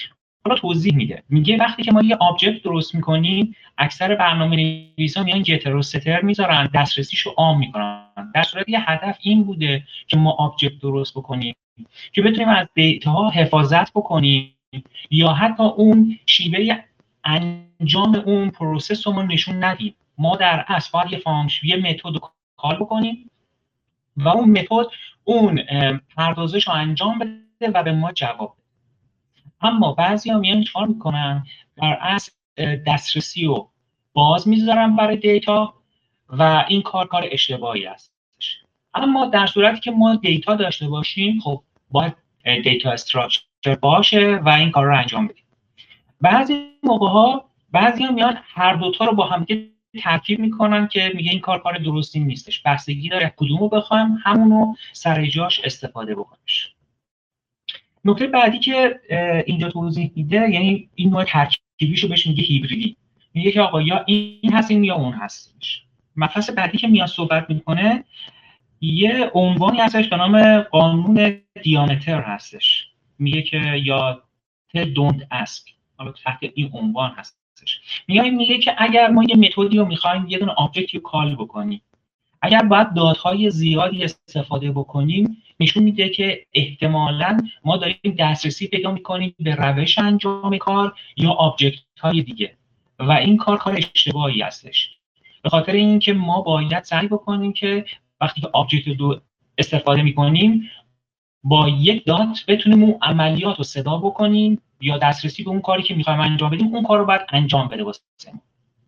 حالا توضیح میده، میگه وقتی که ما یه آبجکت درست میکنیم اکثر برنامه نویسا میان جتر و ستر میذارن، دسترسیشو عام میکنن، در صورتی که هدف این بوده که ما آبجکت درست بکنیم که بتونیم از دیتا حفاظت بکنیم یا حتی اون شیوه انجام اون پروسس رو ما نشون ندیم. ما در اصل باید یه فانکشن یه متد رو کال بکنیم و اون متد اون پردازش رو انجام بده و به ما جواب بده. اما بعضیا میان چیکار میکنن؟ در اصل دسترسی رو باز میذارن برای دیتا و این کار کار اشتباهی هستش. اما در صورتی که ما دیتا داشته باشیم خب باید دیتا استراکچر باشه و این کار رو انجام بدیم. بعضی موقع ها بعضیا میان هر دوتا رو با هم ترکیب میکنن که میگه این کار کار درستی نیستش، بستگی داره کدومو بخوایم همونو سر جاش استفاده بکنیش. نکته بعدی که اینجا توضیح میده یعنی این نوع ترکیبیشو بهش میگه هیبریدی. میگه که آقا یا این هستیم یا اون هستش. مبحث بعدی که میاد صحبت میکنه یه عنوانی هستش به نام قانون دیامتر هستش. میگه که یا don't ask، حالا تحت این عنوان هستش. میگه میگه که اگر ما یه متدی رو میخوایم یه دونه آبجکتی رو کال بکنیم، اگر باید دادهای زیادی استفاده بکنیم نشون میده که احتمالاً ما داریم دسترسی پیدا میکنیم به روش انجام کار یا آبجکت های دیگه و این کار کار اشتباهی هستش. به خاطر اینکه ما باید سعی بکنیم که وقتی که آبجکت رو استفاده میکنیم با یک دات بتونیم اون عملیات رو صدا بکنیم یا دسترسی به اون کاری که میخوایم انجام بدیم اون کار رو باید انجام بده واسه ما.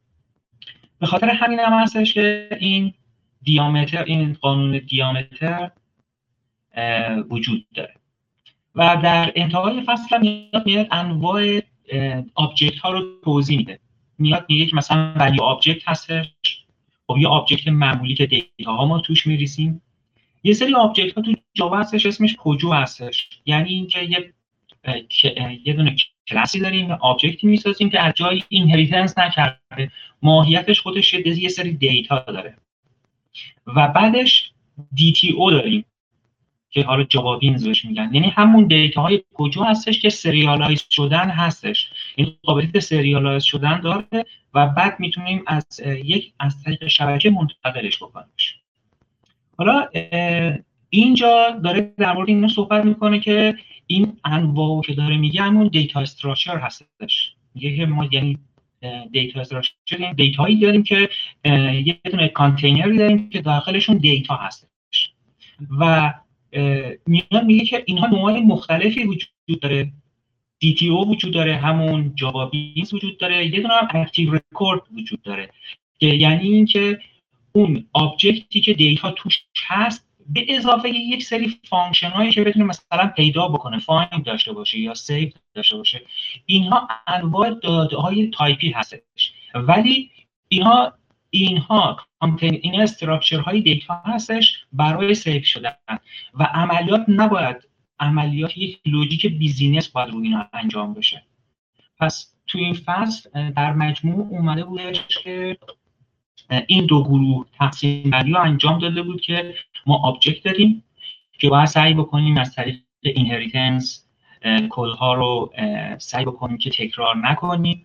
به خاطر همین هم هستش که این دیامتر این قانون دیامتر وجود داره و در انتهای فصل میاد میاد انواع آبجکت ها رو توضیح میده. میاد میگه که مثلا ولیو آبجکت هستش، خب یه آبجکت معمولی که دیتا ها ما توش میریسیم. یه سری آبجکت ها تو جاوا هستش اسمش پوجو هستش، یعنی اینکه یه یه دونه کلاسی داریم آبجکتی میسازیم که از جای اینهریتنس نکرده، ماهیتش خودش یه سری دیتا داره. و بعدش دی تی او داریم که حالا جاوا بینز بهش میگن، یعنی همون دیتا های پوجو هستش که سریالایز شدن هستش، این قابلیت سریالایز شدن داره و بعد میتونیم از یک از طریق شبکه منتقلش بکنیم. حالا اینجا داره در مورد این صحبت میکنه که این انواع که داره میگه همون دیتا استراکچر هستش. میگه که ما یعنی دیتا استراکچر یعنی دیتایی داریم که یه دونه کانتینری داریم که داخلشون دیتا هستش و میاد میگه که اینها نوعای مختلفی وجود داره. دی تی او وجود داره، همون جاوا بینز وجود داره، یه دونه هم اکتیو رکورد وجود داره که یعنی اینکه اون آبجکتی که دیتا توش هست به اضافه یک سری فانکشن هایی که بتونه مثلا پیدا بکنه، فایند داشته باشه یا سیو داشته باشه، اینها انواع داده های تایپی هستش ولی اینها اینها این استراکچر های دیتا هستش برای سیو شدن و عملیات نباید عملیات یک لوجیک بیزینس باید روی اینا انجام بشه. پس تو این فصل در مجموع اومده بودش که این دو گروه تقسیم بندی رو انجام داده بود که ما آبجکت داریم که باید سعی بکنیم از طریق اینهریتنس کدها رو سعی بکنیم که تکرار نکنیم،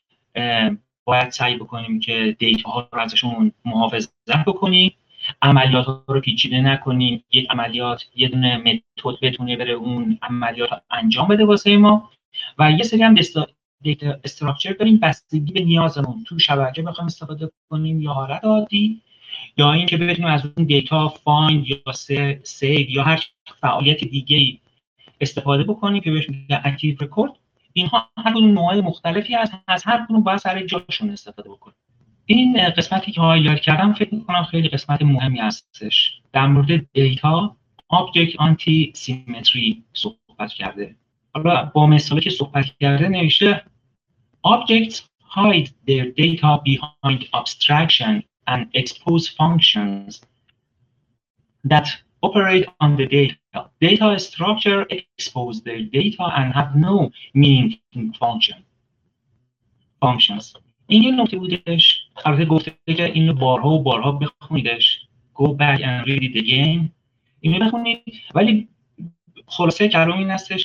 باید سعی بکنیم که دیتا ها رو ازشون محافظت بکنیم، عملیات ها رو پیچیده نکنیم، یک عملیات یه دونه متد بتونه بره اون عملیات رو انجام بده واسه ما و یه سری هم دیتا استراکچر داریم بستگی به نیازمون تو شبکه بخوایم استفاده کنیم یا حالت عادی یا اینکه بتونیم از اون دیتا فایند یا سیو یا هر فعالیت دیگه‌ای استفاده بکنیم که بهش میگن اکتیو رکورد. اینها هر کدوم نوع‌های مختلفی از از هر کدوم باید سر جاشون استفاده بکنیم. این قسمتی که هایلایت کردم فکر می‌کنم خیلی قسمت مهمی هستش. در مورد دیتا آبجکت آنتی سیمتری صحبت کرده. حالا با مثالی که صحبت کرده نوشته Objects hide their data behind abstraction and expose functions that operate on the data. Data structure expose their data and have no meaningful function. Functions. این یه نکته بودش. البته گفته که اینو بارها و بارها بخونیدش. Go back and read it again. اینو بخونید. ولی خلاصه کلام این هستش که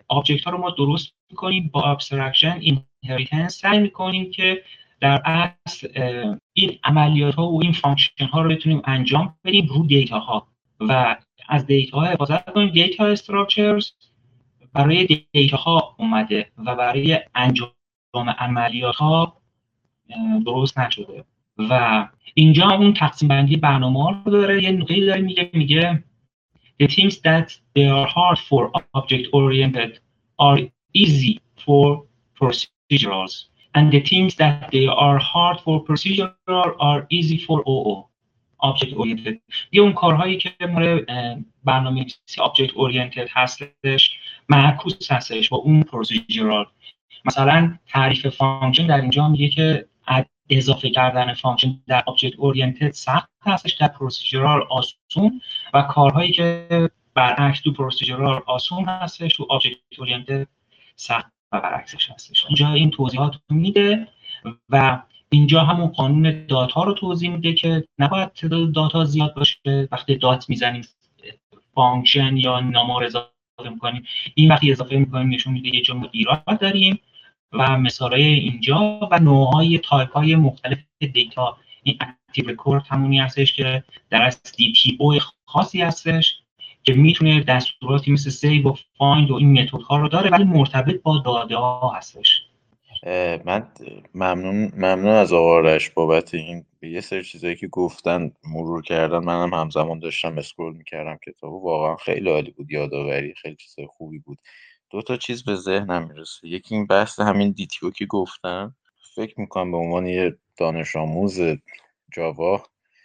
آبجکت ها رو ما درست میکنیم با ابسترکشن اینهریتنس، سعی میکنیم که در اصل این عملیات ها و این فانکشن ها رو بتونیم انجام بدیم رو دیتا ها و از دیتا ها حفاظت کنیم. دیتا استراکچرز برای دیتا ها اومده و برای انجام عملیات ها درست نشده و اینجا اون تقسیم بندی برنامه رو داره. یه نکته داره میگه میگه the teams that they are hard for object oriented are easy for procedurals and the teams that they are hard for procedural are easy for او او object oriented. یه اون کارهایی که مورد برنامه‌نویسی object oriented هستش معکوس هستش با اون procedural. مثلا تعریف فانکشن در اینجا میگه که اضافه کردن فانکشن در object oriented سخت هستش، در procedural آسون، و کارهایی که برعکس تو procedural آسون هستش تو object oriented سخت و برعکسش هستش. اینجا این توضیحات رو میده و اینجا همون قانون داتا رو توضیح میده که نباید تعداد داتا زیاد باشه. وقتی دات میزنیم فانکشن یا نامو اضافه میکنیم، این وقتی اضافه میکنیم نشون میده یه جمله ایراد داریم و مثالای اینجا و نوعهای تایپ‌های مختلف دیتا. این اکتیو رکورد همونی هستش که در اصل دی پی او خاصی هستش که میتونه دستوراتی مثل سیو و فایند و این متدها رو داره ولی مرتبط با داده ها هستش. من ممنون ممنون از آقا آرش بابت این یه سری چیزایی که گفتن مرور کردن. منم همزمان داشتم اسکرول میکردم کتابو، واقعا خیلی عالی بود، یادآوری خیلی چیزای خوبی بود. دو تا چیز به ذهنم میرسه. یکی این بحث همین دیتیو که گفتن، فکر میکنم به عنوان یه دانش آموز جاوا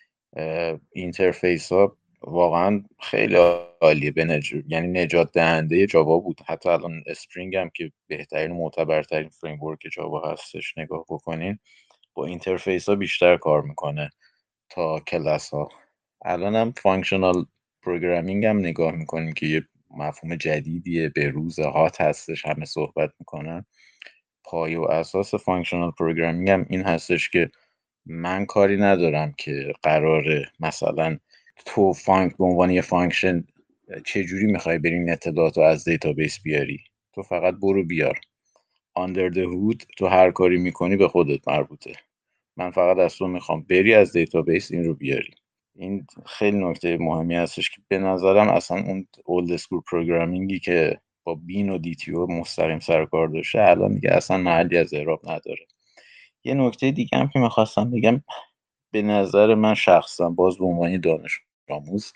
اینترفیس ها واقعا خیلی عالیه، به نج... یعنی نجات دهنده جاوا بود. حتی الان اسپرینگ هم که بهترین و معتبرترین فریم ورک جاوا هستش نگاه بکنین، با اینترفیس ها بیشتر کار میکنه تا کلاس ها. الان هم فانکشنال پروگرامینگ هم نگاه میکنیم که یه مفهوم جدیدیه، به روز هات هستش، همه صحبت میکنن. پایه و اساس فانکشنال پروگرامینگ هم این هستش که من کاری ندارم که قراره مثلا تو فانک به عنوان یه فانکشن چجوری میخوای بری نت داتا از دیتابیس بیاری، تو فقط برو بیار. under the hood تو هر کاری میکنی به خودت مربوطه. من فقط از تو میخوام بری از دیتابیس این رو بیاری. این خیلی نکته مهمی هستش که به نظرم اصلا اون اولد اسکول پروگرامینگی که با بین و دیتیو مستقیم سر کار داشته الان دیگه اصلا محلی از اعراب نداره. یه نکته دیگه هم که میخواستم بگم، به نظر من شخصا باز به عنوان دانش آموز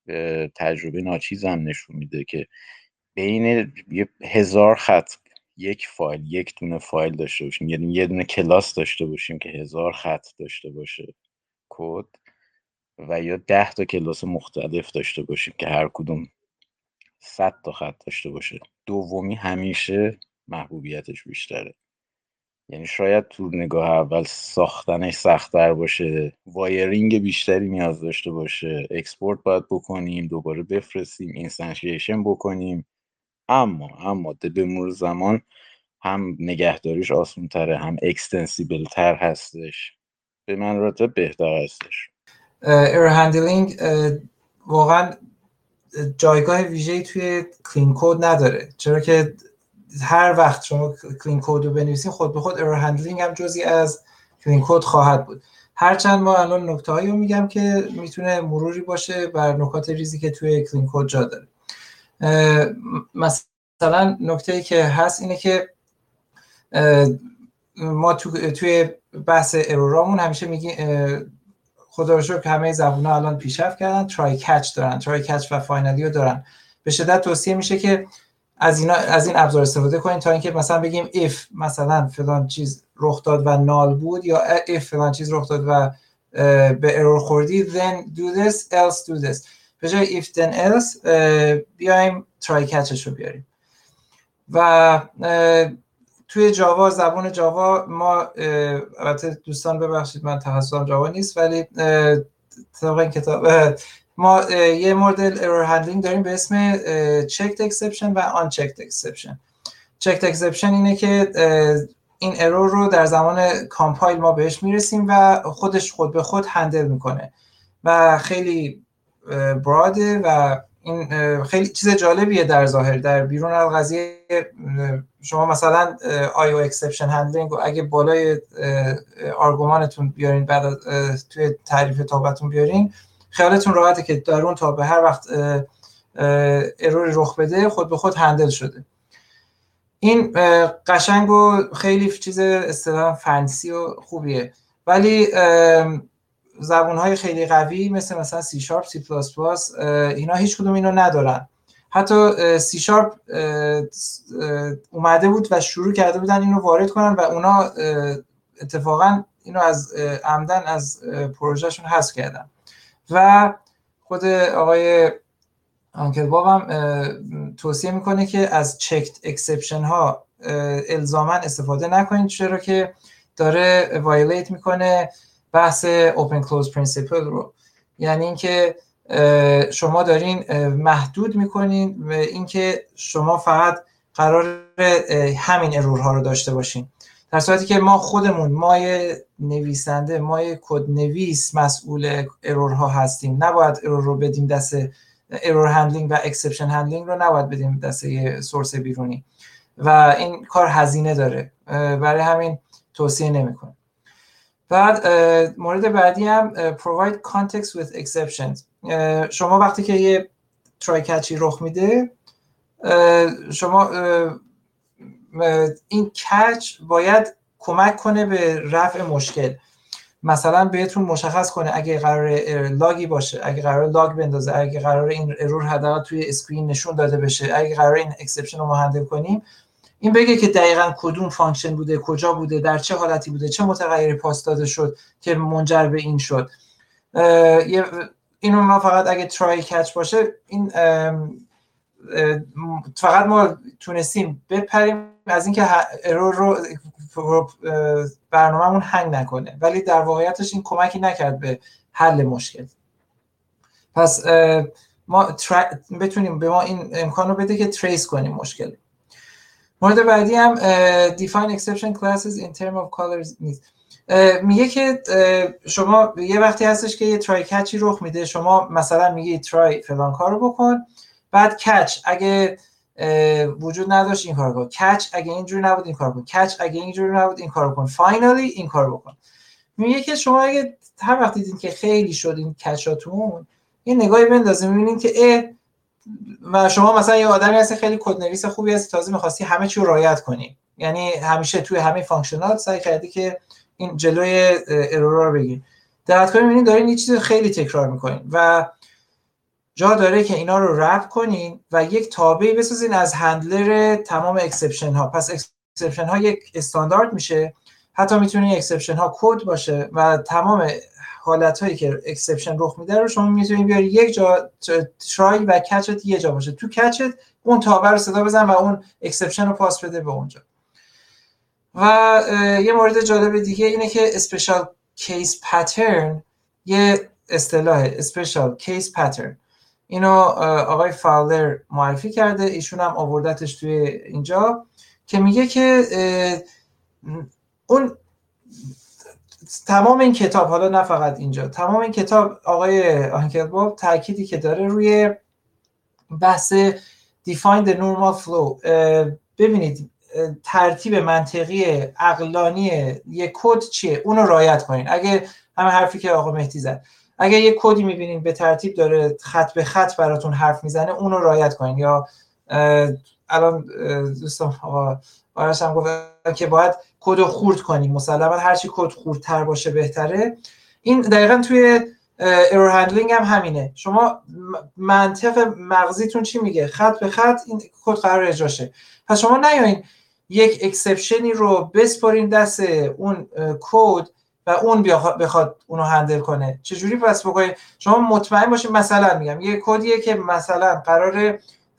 تجربه ناچیزم نشون میده که بین یه هزار خط یک فایل یک دونه فایل داشته باشیم، یعنی یه دونه کلاس داشته باشیم که هزار خط داشته باشه کد، و یا ده تا کلاس مختلف داشته باشیم که هر کدوم صد تا خط داشته باشه، دومی همیشه محبوبیتش بیشتره. یعنی شاید تو نگاه اول ساختنش سخت‌تر باشه، وایرینگ بیشتری نیاز داشته باشه، اکسپورت باید بکنیم، دوباره بفرستیم، اینستانشیشن بکنیم، اما اما به مرور زمان هم نگهداریش آسان‌تره، هم اکستنسیبل تر هستش، به من مراتب بهتر هستش. ایر هندلینگ واقعا جایگاه ویژه‌ای توی کلین کد نداره، چرا که هر وقت شما کلین کد رو بنویسین خود به خود ایر هندلینگ هم جزئی از کلین کد خواهد بود. هرچند ما الان نکته‌هایی رو میگم که میتونه مروری باشه بر نکات ریزی که توی کلین کد جا داره. مثلا نکته‌ای که هست اینه که ما تو توی بحث ارورامون همیشه میگیم خدا رو شکر که همه زبون‌ها الان پیشرفت کردن، ترای کچ دارن، ترای کچ و فاینالیو دارن. به شدت توصیه میشه که از اینا از این ابزار استفاده کنین تا اینکه مثلا بگیم if مثلا فلان چیز رخ داد و نال بود، یا if فلان چیز رخ داد و به ارور خوردی then do this else do this. به جای if then else بیایم ترای کچش رو بیاریم. و توی جاوا، زبان جاوا ما البته دوستان ببخشید من تخصصم جاوا نیست، ولی طبق این کتاب ما یه مدل ارور هندلینگ داریم به اسم checked exception و unchecked exception. checked exception اینه که این ارور رو در زمان کامپایل ما بهش میرسیم و خودش خود به خود هندل میکنه و خیلی براده و این خیلی چیز جالبیه در ظاهر. در بیرون از قضیه شما مثلا آی او اکسپشن هندلینگ و اگه بالای آرگومانتون بیارین بعد توی تعریف تابتون بیارین، خیالتون راحته که در اون تابه هر وقت اروری رخ بده خود به خود هندل شده. این قشنگ و خیلی چیز اصطلاحاً فنسی و خوبیه، ولی زبان‌های خیلی قوی مثل مثلا سی شارپ، سی پلاس پلاس اینا هیچ کدوم اینو ندارن. حتی سی شارپ اومده بود و شروع کرده بودن اینو وارد کنن و اونا اتفاقا اینو از عمدن از پروژهشون حذف کردن و خود آقای آنکل باب هم توصیه میکنه که از چکت اکسپشن ها الزاما استفاده نکنید، چرا که داره وایلیت میکنه بحث اوپن کلوز پرینسیپل رو. یعنی اینکه شما دارین محدود میکنین اینکه شما فقط قرار همین ارورها رو داشته باشین، در صورتی که ما خودمون مای نویسنده، مای کد نویس مسئول ارورها هستیم. نباید ارور رو بدیم دست ارور هندلینگ و اکسپشن هندلینگ رو نباید بدیم دست یه سورس بیرونی و این کار هزینه داره، برای همین توصیه نمیکنه. بعد مورد بعدی هم provide context with exceptions. شما وقتی که یه ترای کچی رخ میده، شما این کچ باید کمک کنه به رفع مشکل. مثلا بهتون مشخص کنه اگه قرار لاگی باشه، اگه قرار لاگ بندازه، اگه قرار این ارور حداقل توی اسکرین نشون داده بشه، اگه قرار این اکسپشن رو ما هندل کنیم، این بگه که دقیقاً کدوم فانکشن بوده، کجا بوده، در چه حالتی بوده، چه متغیری پاس داده شد که منجر به این شد. اینو ما فقط اگه ترای کچ باشه، این فقط ما تونستیم بپریم از اینکه ارور رو برنامه‌مون هنگ نکنه، ولی در واقعیتش این کمکی نکرد به حل مشکل. پس ما بتونیم به ما این امکان رو بده که تریس کنیم مشکل. مورد بعدی هم define exception classes in term of colors needs. میگه که شما یه وقتی هستش که یه ترای کچی رخ میده، شما مثلا میگی ترای فلان کارو بکن، بعد کچ اگه وجود نداشت این کارو کن، کچ اگه اینجوری نبود این کارو کن، کچ اگه اینجوری نبود این کارو کن، فاینالی این کارو بکن. میگه که شما اگه هر وقت دیدین که خیلی شد این کچاتون، یه نگاهی بندازید میبینید که اه و شما مثلا یه آدمی هستی خیلی کدنویس خوبی هستی، تازه می‌خواستی همه چی رو رعایت کنی، یعنی همیشه توی همه فانکشنال سعی کردی که این جلوی ارورا رو بگیری. دقت کنید می‌بینید دارین یه چیز خیلی تکرار می‌کنین و جا داره که اینا رو رپ کنین و یک تابعی بسازین از هندلر تمام اکسپشن ها. پس اکسپشن ها یک استاندارد میشه، حتی میتونه اکسپشن ها کد باشه و تمام حالت هایی که اکسپشن رخ میده رو شما میتونید بیاری یک جا، ترای و کچت یه جا باشه، تو کچت اون تابع رو صدا بزن و اون اکسپشن رو پاس بده به اونجا. و یه مورد جالب دیگه اینه که اسپیشال کیس پترن یه اصطلاح، اسپیشال کیس پترن اینو آقای فاولر معرفی کرده، ایشون هم آوردتش توی اینجا که میگه که اون تمام این کتاب، حالا نه فقط اینجا، تمام این کتاب آقای آنکل باب تأکیدی که داره روی بحث define the normal flow. ببینید ترتیب منطقی عقلانی یک کد چیه، اونو رعایت کنین. اگه همه حرفی که آقا مهدی زد، اگه یک کدی میبینین به ترتیب داره خط به خط براتون حرف میزنه، اونو رعایت کنین. یا الان دوستان آقا آرش هم گفتن که باید کد رو خورد کنیم، مسلما هرچی کد خوردتر باشه بهتره. این دقیقاً توی ارور هندلینگ هم همینه. شما منطق مغزیتون چی میگه؟ خط به خط این کد قرار اجرا شه. پس شما نیاین یک اکسپشنی رو بسپارین دست اون کد و اون بخواد اونو هندل کنه. چجوری پس بکنید؟ شما مطمئن باشید، مثلا میگم یه کدیه که مثلا قراره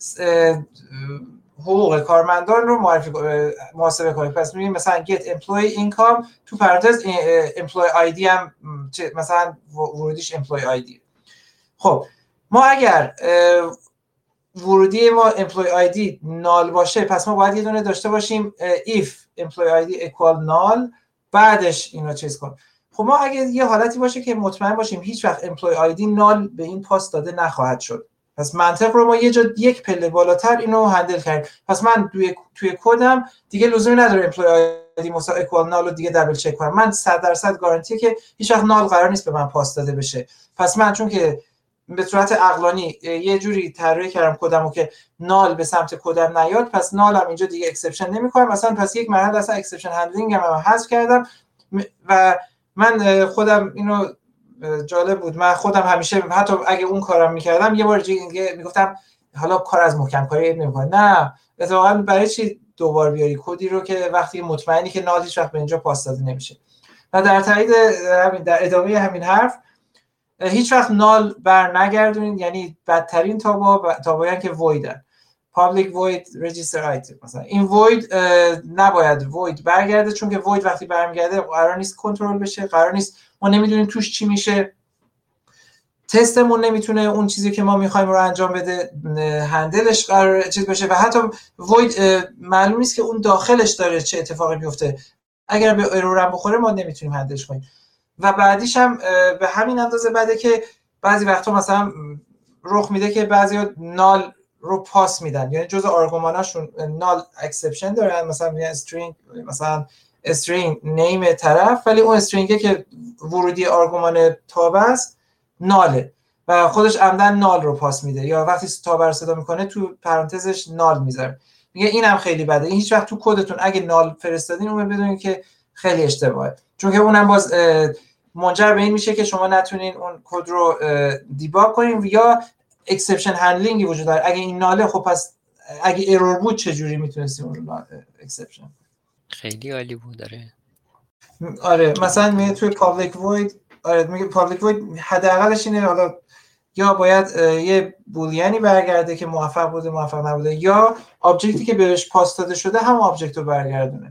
حقوق کارمندان رو معرفی محاسبه کنید، پس میگیم مثلا get employee income تو پرانتز employee آی دی هم مثلا ورودیش employee آی دی. خب ما اگر ورودی ما employee آی دی نال باشه، پس ما باید یه دونه داشته باشیم if employee آی دی equal null، بعدش اینو چیز کن. خب ما اگه یه حالتی باشه که مطمئن باشیم هیچ وقت employee آی دی نال به این پاس داده نخواهد شد، پس منطق رو ما یه جا یک پله بالاتر اینو هندل کردیم. پس من توی توی کدم دیگه لزومی نداره امپلوی آیدی مساوی اکوال نال رو دیگه دابل چک کنم. من صد درصد گارانتیه که هیچ وقت نال قرار نیست به من پاس داده بشه. پس من چون که به صورت عقلانی یه جوری طراحی کردم کدمو که نال به سمت کدم نیاد، پس نالم اینجا دیگه اکسپشن نمی‌کنم. مثلا پس یک مرحله اصلا اکسپشن هندلینگ هم حذف کردم و من خودم اینو جالب بود، من خودم همیشه حتی اگه اون کارم میکردم یه بار دیگه میگفتم حالا کار از محکم کاری نمی‌کنه. نه اتفاقا برای چی دوبار بیاری کدی رو که وقتی مطمئنی که نال هیچ وقت به اینجا پاس داده نمیشه. و در تایید همین در ادامه همین حرف هیچ وقت نال بر نگردونید، یعنی بدترین تابا تابایان که ویدن، public void register item. مثلا این void نباید void برگرده، چون که void وقتی برمیگرده قرار نیست کنترل بشه، قرار نیست، ما نمیدونیم توش چی میشه، تستمون نمیتونه اون چیزی که ما میخوایم رو انجام بده، هندلش قرار چیز بشه و حتی void معلوم نیست که اون داخلش داره چه اتفاقی میفته. اگر به ارور هم بخوره ما نمیتونیم هندلش کنیم. و بعدیش هم به همین اندازه بده که بعضی وقتا مثلا رخ میده که بعضیا نال رو پاس میدن، یعنی جزء آرگوماناشون نال اکسپشن دارن، مثلا میگن استرینگ، مثلا استرینگ نیم طرف، ولی اون استرینگه که ورودی آرگومان تابع است ناله و خودش عمدن نال رو پاس میده، یا وقتی تابع رو صدا میکنه تو پرانتزش نال میذاره. میگه اینم خیلی بده. این هیچ وقت تو کدتون اگه نال فرستادین اون بدونید که خیلی اشتباهه، چون که اونم باز منجر به این میشه که شما نتونین اون کد رو دیباگ کنین یا اکسپشن هندلینگی وجود داره. اگه این ناله، خب پس اگه ایرور بود چه جوری میتونستیم اون اکسپشن؟ خیلی عالی بود. داره آره مثلا میگه توی پابلیک وید، آره میگه پابلیک وید حداقلش اینه حالا یا باید یه بولیانی برگرده که موفق بوده موفق نبوده، یا آبجکتی که بهش پاس داده شده هم آبجکت رو برگردونه،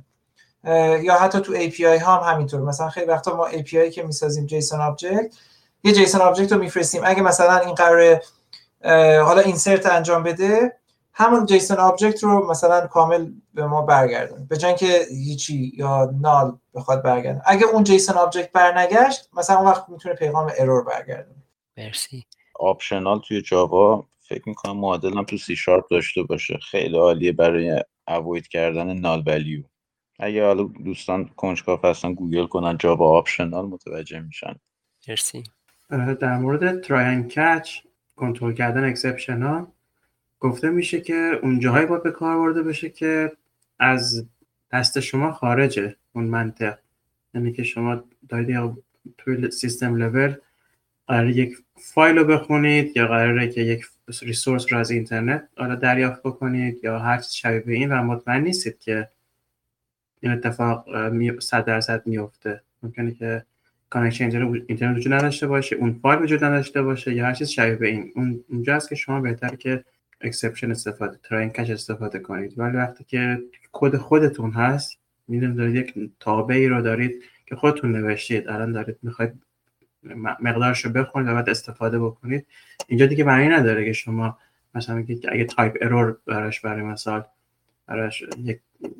یا حتی تو ای پی آی ها هم همینطور. مثلا خیلی وقتا ما ای پی آی که میسازیم جیسون آبجکت، یه جیسون آبجکت رو میفرستیم، اگه مثلا این قراره حالا اینسرت انجام بده، همون جیسون آبجکت رو مثلا کامل به ما برگردونه به جای اینکه هیچی یا نال بخواد برگردونه. اگه اون جیسون آبجکت برنگشت، مثلا اون وقت میتونه پیغام ارور برگردونه. مرسی. آپشنال توی جاوا فکر میکنم معادل هم تو سی شارپ داشته باشه، خیلی عالیه برای اوید کردن نال ولیو. اگه حالا دوستان کنجکاو هستن گوگل کنن جاوا آپشنال متوجه میشن. مرسی. در مورد ترای اند کچ، کنترل کردن اکسپشن ها، گفته میشه که اون جاهایی باید به کار برده بشه که از دست شما خارجه اون منطق، یعنی که شما دارید یا توی سیستم لول قراره یک فایل رو بخونید یا قراره که یک ریسورس رو از اینترنت حالا دریافت بکنید یا هر چیز شبیه به این و مطمئن نیستید که این اتفاق صد درصد میفته. ممکنه که کانکشن اینترنت وجود نداشته باشه، اون فایل وجود نداشته باشه یا هر چیز شبیه به این. اون اونجا است که شما بهتره که اکسپشن استفاده، تراین کچ استفاده کنید. ولی وقتی که کد خودتون هست، میدونید دارید یک تابعی رو دارید که خودتون نوشتید، الان دارید میخواید مقدارش رو بخونید و بعد استفاده بکنید، اینجا دیگه معنی نداره که شما مثلا میگید اگه تایپ ارور براش برای مثال براش یک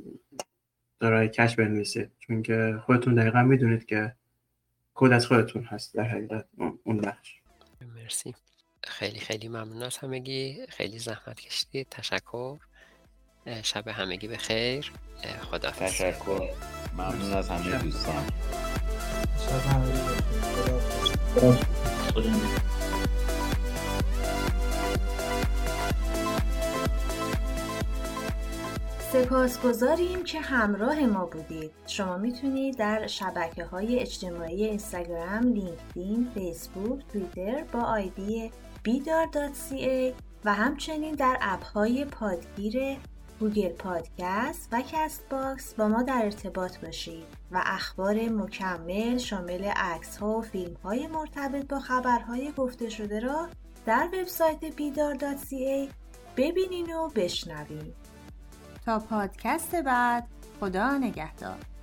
تراین کچ بنویسید، چون که خودتون دقیقاً میدونید که کد از خودتون هست در حقیقت اون بخش. مرسی. خیلی خیلی ممنون از همگی، خیلی زحمت کشیدید. تشکر. شب همگی بخیر. خداحافظ. تشکر. ممنون از همه دوستان. شب همگی بخیر. خدا سپاسگزاریم که همراه ما بودید. شما میتونید در شبکه‌های اجتماعی اینستاگرام، لینکدین، فیسبوک، توییتر با آیدی بیدار دات سی ای و همچنین در اپ‌های پادگیر گوگل پادکست و کست باکس با ما در ارتباط باشید و اخبار مکمل شامل عکس‌ها و فیلم‌های مرتبط با خبرهای گفته شده را در وبسایت بیدار دات سی ای ببینید و بشنوید. تا پادکست بعد، خدا نگهدار.